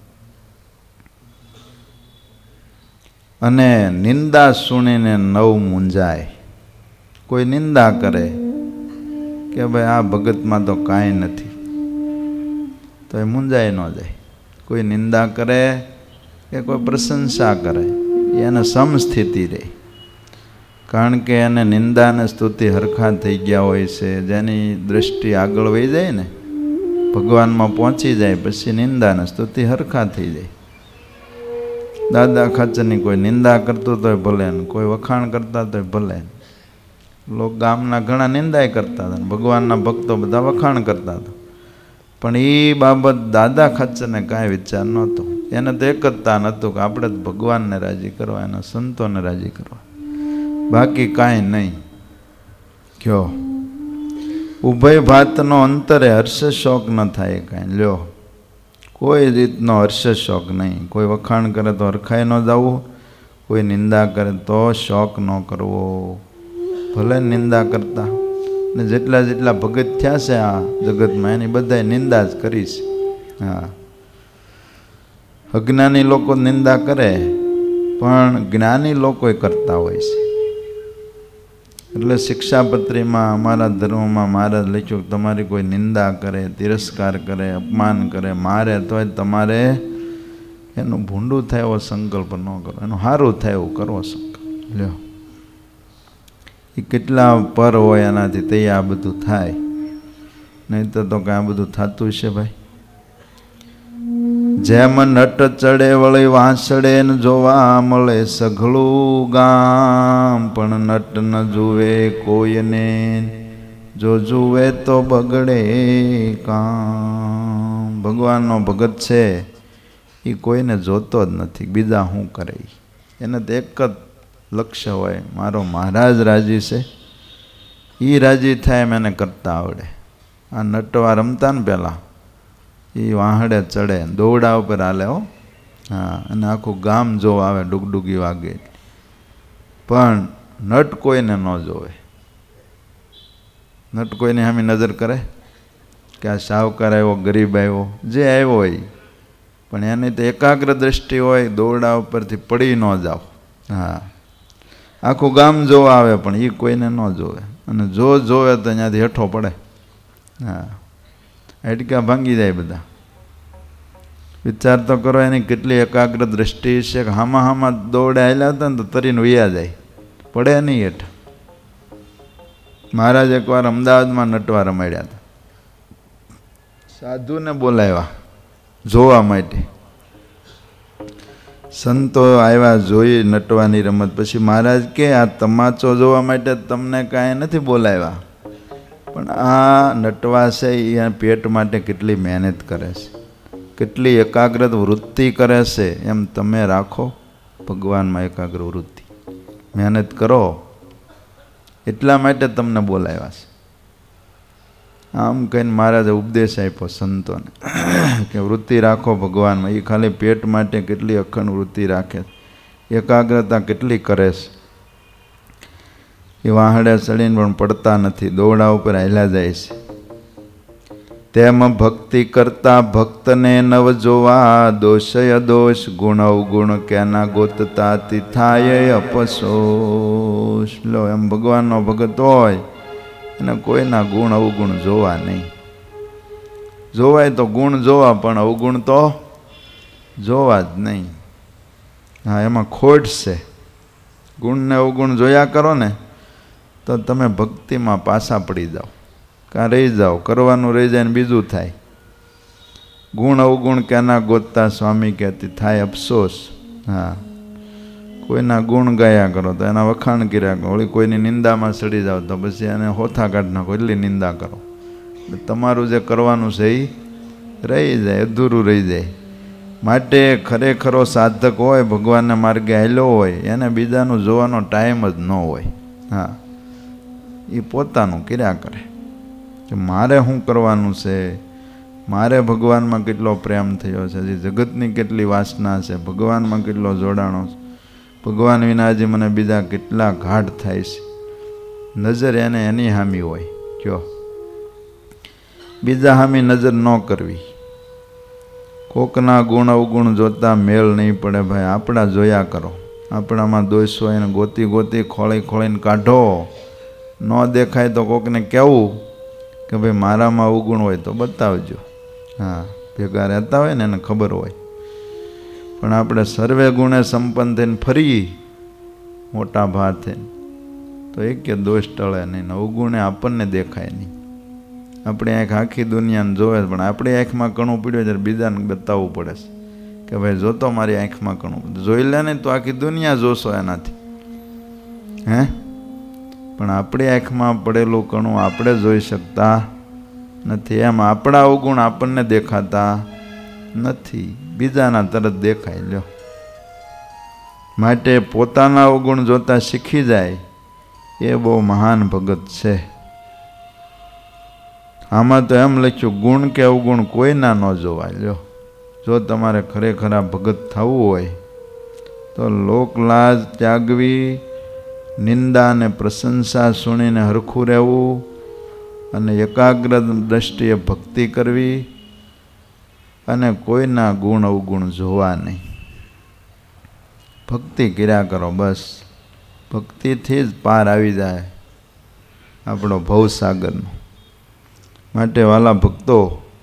અને નિંદા સુણીને નવ મૂંઝાય. કોઈ નિંદા કરે કે ભાઈ આ ભગતમાં તો કાંઈ નથી, તો એ મૂંઝાય ન જાય. કોઈ નિંદા કરે કે કોઈ પ્રશંસા કરે, એને સમસ્થિતિ રહે. કારણ કે એને નિંદા અને સ્તુતિ હરખા થઈ ગયા હોય છે. જેની દૃષ્ટિ આગળ વહી જાય ને, ભગવાનમાં પહોંચી જાય, પછી નિંદા અને સ્તુતિ હરખા થઈ જાય. દાદા ખાચરની કોઈ નિંદા કરતું તોય ભલે, કોઈ વખાણ કરતા તોય ભલે. લોક ગામના ઘણા નિંદાય કરતા હતા, ભગવાનના ભક્તો બધા વખાણ કરતા હતા. પણ એ બાબત દાદા ખચ્ચરને કાંઈ વિચાર નહોતો. એને તો એક જ તાન હતું કે આપણે ભગવાનને રાજી કરવા, એના સંતોને રાજી કરવા, બાકી કાંઈ નહીં. કયો ઉભય ભાતનો અંતરે હર્ષ શોક ન થાય કાંઈ. લ્યો કોઈ રીતનો હર્ષ શોક નહીં. કોઈ વખાણ કરે તો હરખાઈ ન જવું, કોઈ નિંદા કરે તો શોક ન કરવો. ભલે નિંદા કરતા ને જેટલા જેટલા ભગત થયા છે આ જગતમાં એની બધાય નિંદા જ કરીશ. હા, અજ્ઞાની લોકો નિંદા કરે પણ જ્ઞાની લોકો કરતા હોય છે. એટલે શિક્ષાપત્રીમાં અમારા ધર્મમાં મહારાજ લખ્યું તમારી કોઈ નિંદા કરે, તિરસ્કાર કરે, અપમાન કરે, મારે તોય તમારે એનું ભૂંડું થાય એવો સંકલ્પ ન કરો, એનું સારું થાય એવું કરવો સંકલ્પ. લ્યો એ કેટલા પર હોય એનાથી તે આ બધું થાય, નહીં તો તો કાંઈ બધું થતું છે ભાઈ. જેમ નટ ચડે વળી વાંસડે ને જોવા મળે સઘળું ગામ, પણ નટ ન જુએ કોઈને, જો જુએ તો બગડે કામ. ભગવાનનો ભગત છે એ કોઈને જોતો જ નથી, બીજા શું કરે. એને તો એક જ લક્ષ્ય હોય, મારો મહારાજ રાજી છે, એ રાજી થાય એમ એને કરતા આવડે. આ નટવા રમતા ને પહેલાં એ વાહડે ચડે, દોરડા ઉપર હાલે હો. હા, અને આખું ગામ જો આવે ડુગડુગી વાગે, પણ નટ કોઈને ન જોવે. નટ કોઈને સામે નજર કરે કે આ શાહુકાર આવ્યો, ગરીબ આવ્યો, જે આવ્યો હોય, પણ એની તો એકાગ્ર દ્રષ્ટિ હોય, દોરડા ઉપરથી પડી ન જાઓ. હા, આખું ગામ જોવા આવે પણ એ કોઈને ન જોવે, અને જો જોવે તો અહીંયાથી હેઠો પડે. હા, હાડકા ભાંગી જાય બધા. વિચાર તો કરો એની કેટલી એકાગ્ર દ્રષ્ટિ છે કે હામાં હામાં દોડે આવેલા હતા ને તો તરીને વૈયા જાય, પડે નહીં હેઠ. મહારાજ એકવાર અમદાવાદમાં નટવા રમાડ્યા હતા, સાધુને બોલાવ્યા જોવા માટે. સંતો આવ્યા જોઈ નટવાની રમત. પછી મહારાજ કે આ તમાચો જોવા માટે તમને કાંઈ નથી બોલાવ્યા, પણ આ નટવા છે એ પેટ માટે કેટલી મહેનત કરે છે, કેટલી એકાગ્ર વૃત્તિ કરે છે, એમ તમે રાખો ભગવાનમાં એકાગ્ર વૃત્તિ, મહેનત કરો, એટલા માટે તમને બોલાવ્યા છે. આમ કહીને મહારાજે ઉપદેશ આપ્યો સંતોને કે વૃત્તિ રાખો ભગવાનમાં. એ ખાલી પેટ માટે કેટલી અખંડ વૃત્તિ રાખે, એકાગ્રતા કેટલી કરે છે. એ વાહડે ચડીને પણ પડતા નથી, દોરડા ઉપર હાલ્યા જાય છે. તેમ ભક્તિ કરતા ભક્તને નવ જોવા, દોષય દોષ ગુણ અવગુણ કેના ગોતતા તિથાય અપસોસ. લો એમ ભગવાનનો ભગત હોય એને કોઈના ગુણ અવગુણ જોવા નહીં. જોવાય તો ગુણ જોવા, પણ અવગુણ તો જોવા જ નહીં. હા, એમાં ખોટ છે. ગુણને અવગુણ જોયા કરો ને તો તમે ભક્તિમાં પાછા પડી જાઓ, કાં રહી જાઓ, કરવાનું રહી જાય ને બીજું થાય. ગુણ અવગુણ કેના ગોતતા સ્વામી કહેતી થાય અફસોસ. હા, કોઈના ગુણ ગાયા કરો તો એના વખાણ કર્યા કરો, વળી કોઈની નિંદામાં સડી જાઓ તો પછી એને હોથા કાઢી નાખો, એટલી નિંદા કરો. તમારું જે કરવાનું છે એ રહી જાય, અધૂરું રહી જાય. માટે ખરેખરો સાધક હોય, ભગવાનના માર્ગે હાલ્યો હોય, એને બીજાનું જોવાનો ટાઈમ જ ન હોય. હા, એ પોતાનું કર્યા કરે કે મારે શું કરવાનું છે, મારે ભગવાનમાં કેટલો પ્રેમ થયો છે, હજી જગતની કેટલી વાસના છે, ભગવાનમાં કેટલો જોડાણો છે, ભગવાન વિના હજી મને બીજા કેટલા ઘાટ થાય છે. નજર એને એની હામી હોય. કયો બીજા હામી નજર ન કરવી. કોકના ગુણ અવગુણ જોતા મેળ નહીં પડે ભાઈ. આપણા જોયા કરો, આપણામાં દોષ હોય એને ગોતી ગોતી ખોળી ખોળીને કાઢો. ન દેખાય તો કોકને કહેવું કે ભાઈ મારામાં અવગુણ હોય તો બતાવજો. હા, ભેગા રહેતા હોય ને એને ખબર હોય. પણ આપણે સર્વે ગુણે સંપન્ન થઈને ફરી મોટા ભા થઈને તો એક કે દોષ ટળે નહીં, અવગુણે આપણને દેખાય નહીં. આપણી આંખ આખી દુનિયાને જોવે, પણ આપણી આંખમાં કણું પીડ્યું ત્યારે બીજાને બતાવવું પડે છે કે ભાઈ જોતો મારી આંખમાં કણું. જોઈ લે ને તો આખી દુનિયા જોશો એનાથી. હે, પણ આપણી આંખમાં પડેલું કણું આપણે જોઈ શકતા નથી. એમ આપણા અવગુણ આપણને દેખાતા નથી, બીજાના તરત દેખાય. લ્યો, માટે પોતાના અવગુણ જોતા શીખી જાય એ બહુ મહાન ભગત છે. આમાં તો એમ લખ્યું, ગુણ કે અવગુણ કોઈના ન જોવાય. લ્યો, જો તમારે ખરેખર આ ભગત થવું હોય તો લોકલાજ ત્યાગવી, નિંદા અને પ્રશંસા સુણીને હરખું રહેવું, અને એકાગ્ર દ્રષ્ટિએ ભક્તિ કરવી, અને કોઈના ગુણ અવગુણ જોવા નહીં. ભક્તિ કર્યા કરો બસ. ભક્તિથી જ પાર આવી જાય આપણો ભવસાગરનો. માટે વાલા ભક્તો,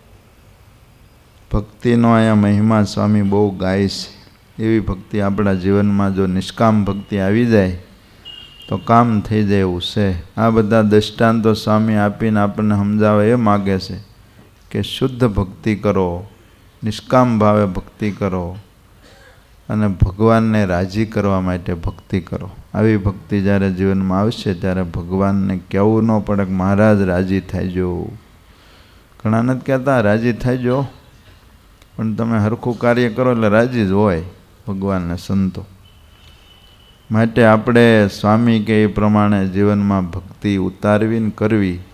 ભક્તિનો અહીંયા મહિમા સ્વામી બહુ ગાય છે. એવી ભક્તિ આપણા જીવનમાં જો નિષ્કામ ભક્તિ આવી જાય તો કામ થઈ જાય એવું છે. આ બધા દૃષ્ટાંતો સ્વામી આપીને આપણને સમજાવે એ માગે છે કે શુદ્ધ ભક્તિ કરો, નિષ્કામ ભાવે ભક્તિ કરો, અને ભગવાનને રાજી કરવા માટે ભક્તિ કરો. આવી ભક્તિ જ્યારે જીવનમાં આવશે ત્યારે ભગવાનને કહેવું ન પડે કે મહારાજ રાજી થાયજો. ઘણા નથી કહેતા રાજી થાયજો, પણ તમે હરખું કાર્ય કરો એટલે રાજી જ હોય ભગવાનને સંતો. માટે આપણે સ્વામી કે એ પ્રમાણે જીવનમાં ભક્તિ ઉતારવીને કરવી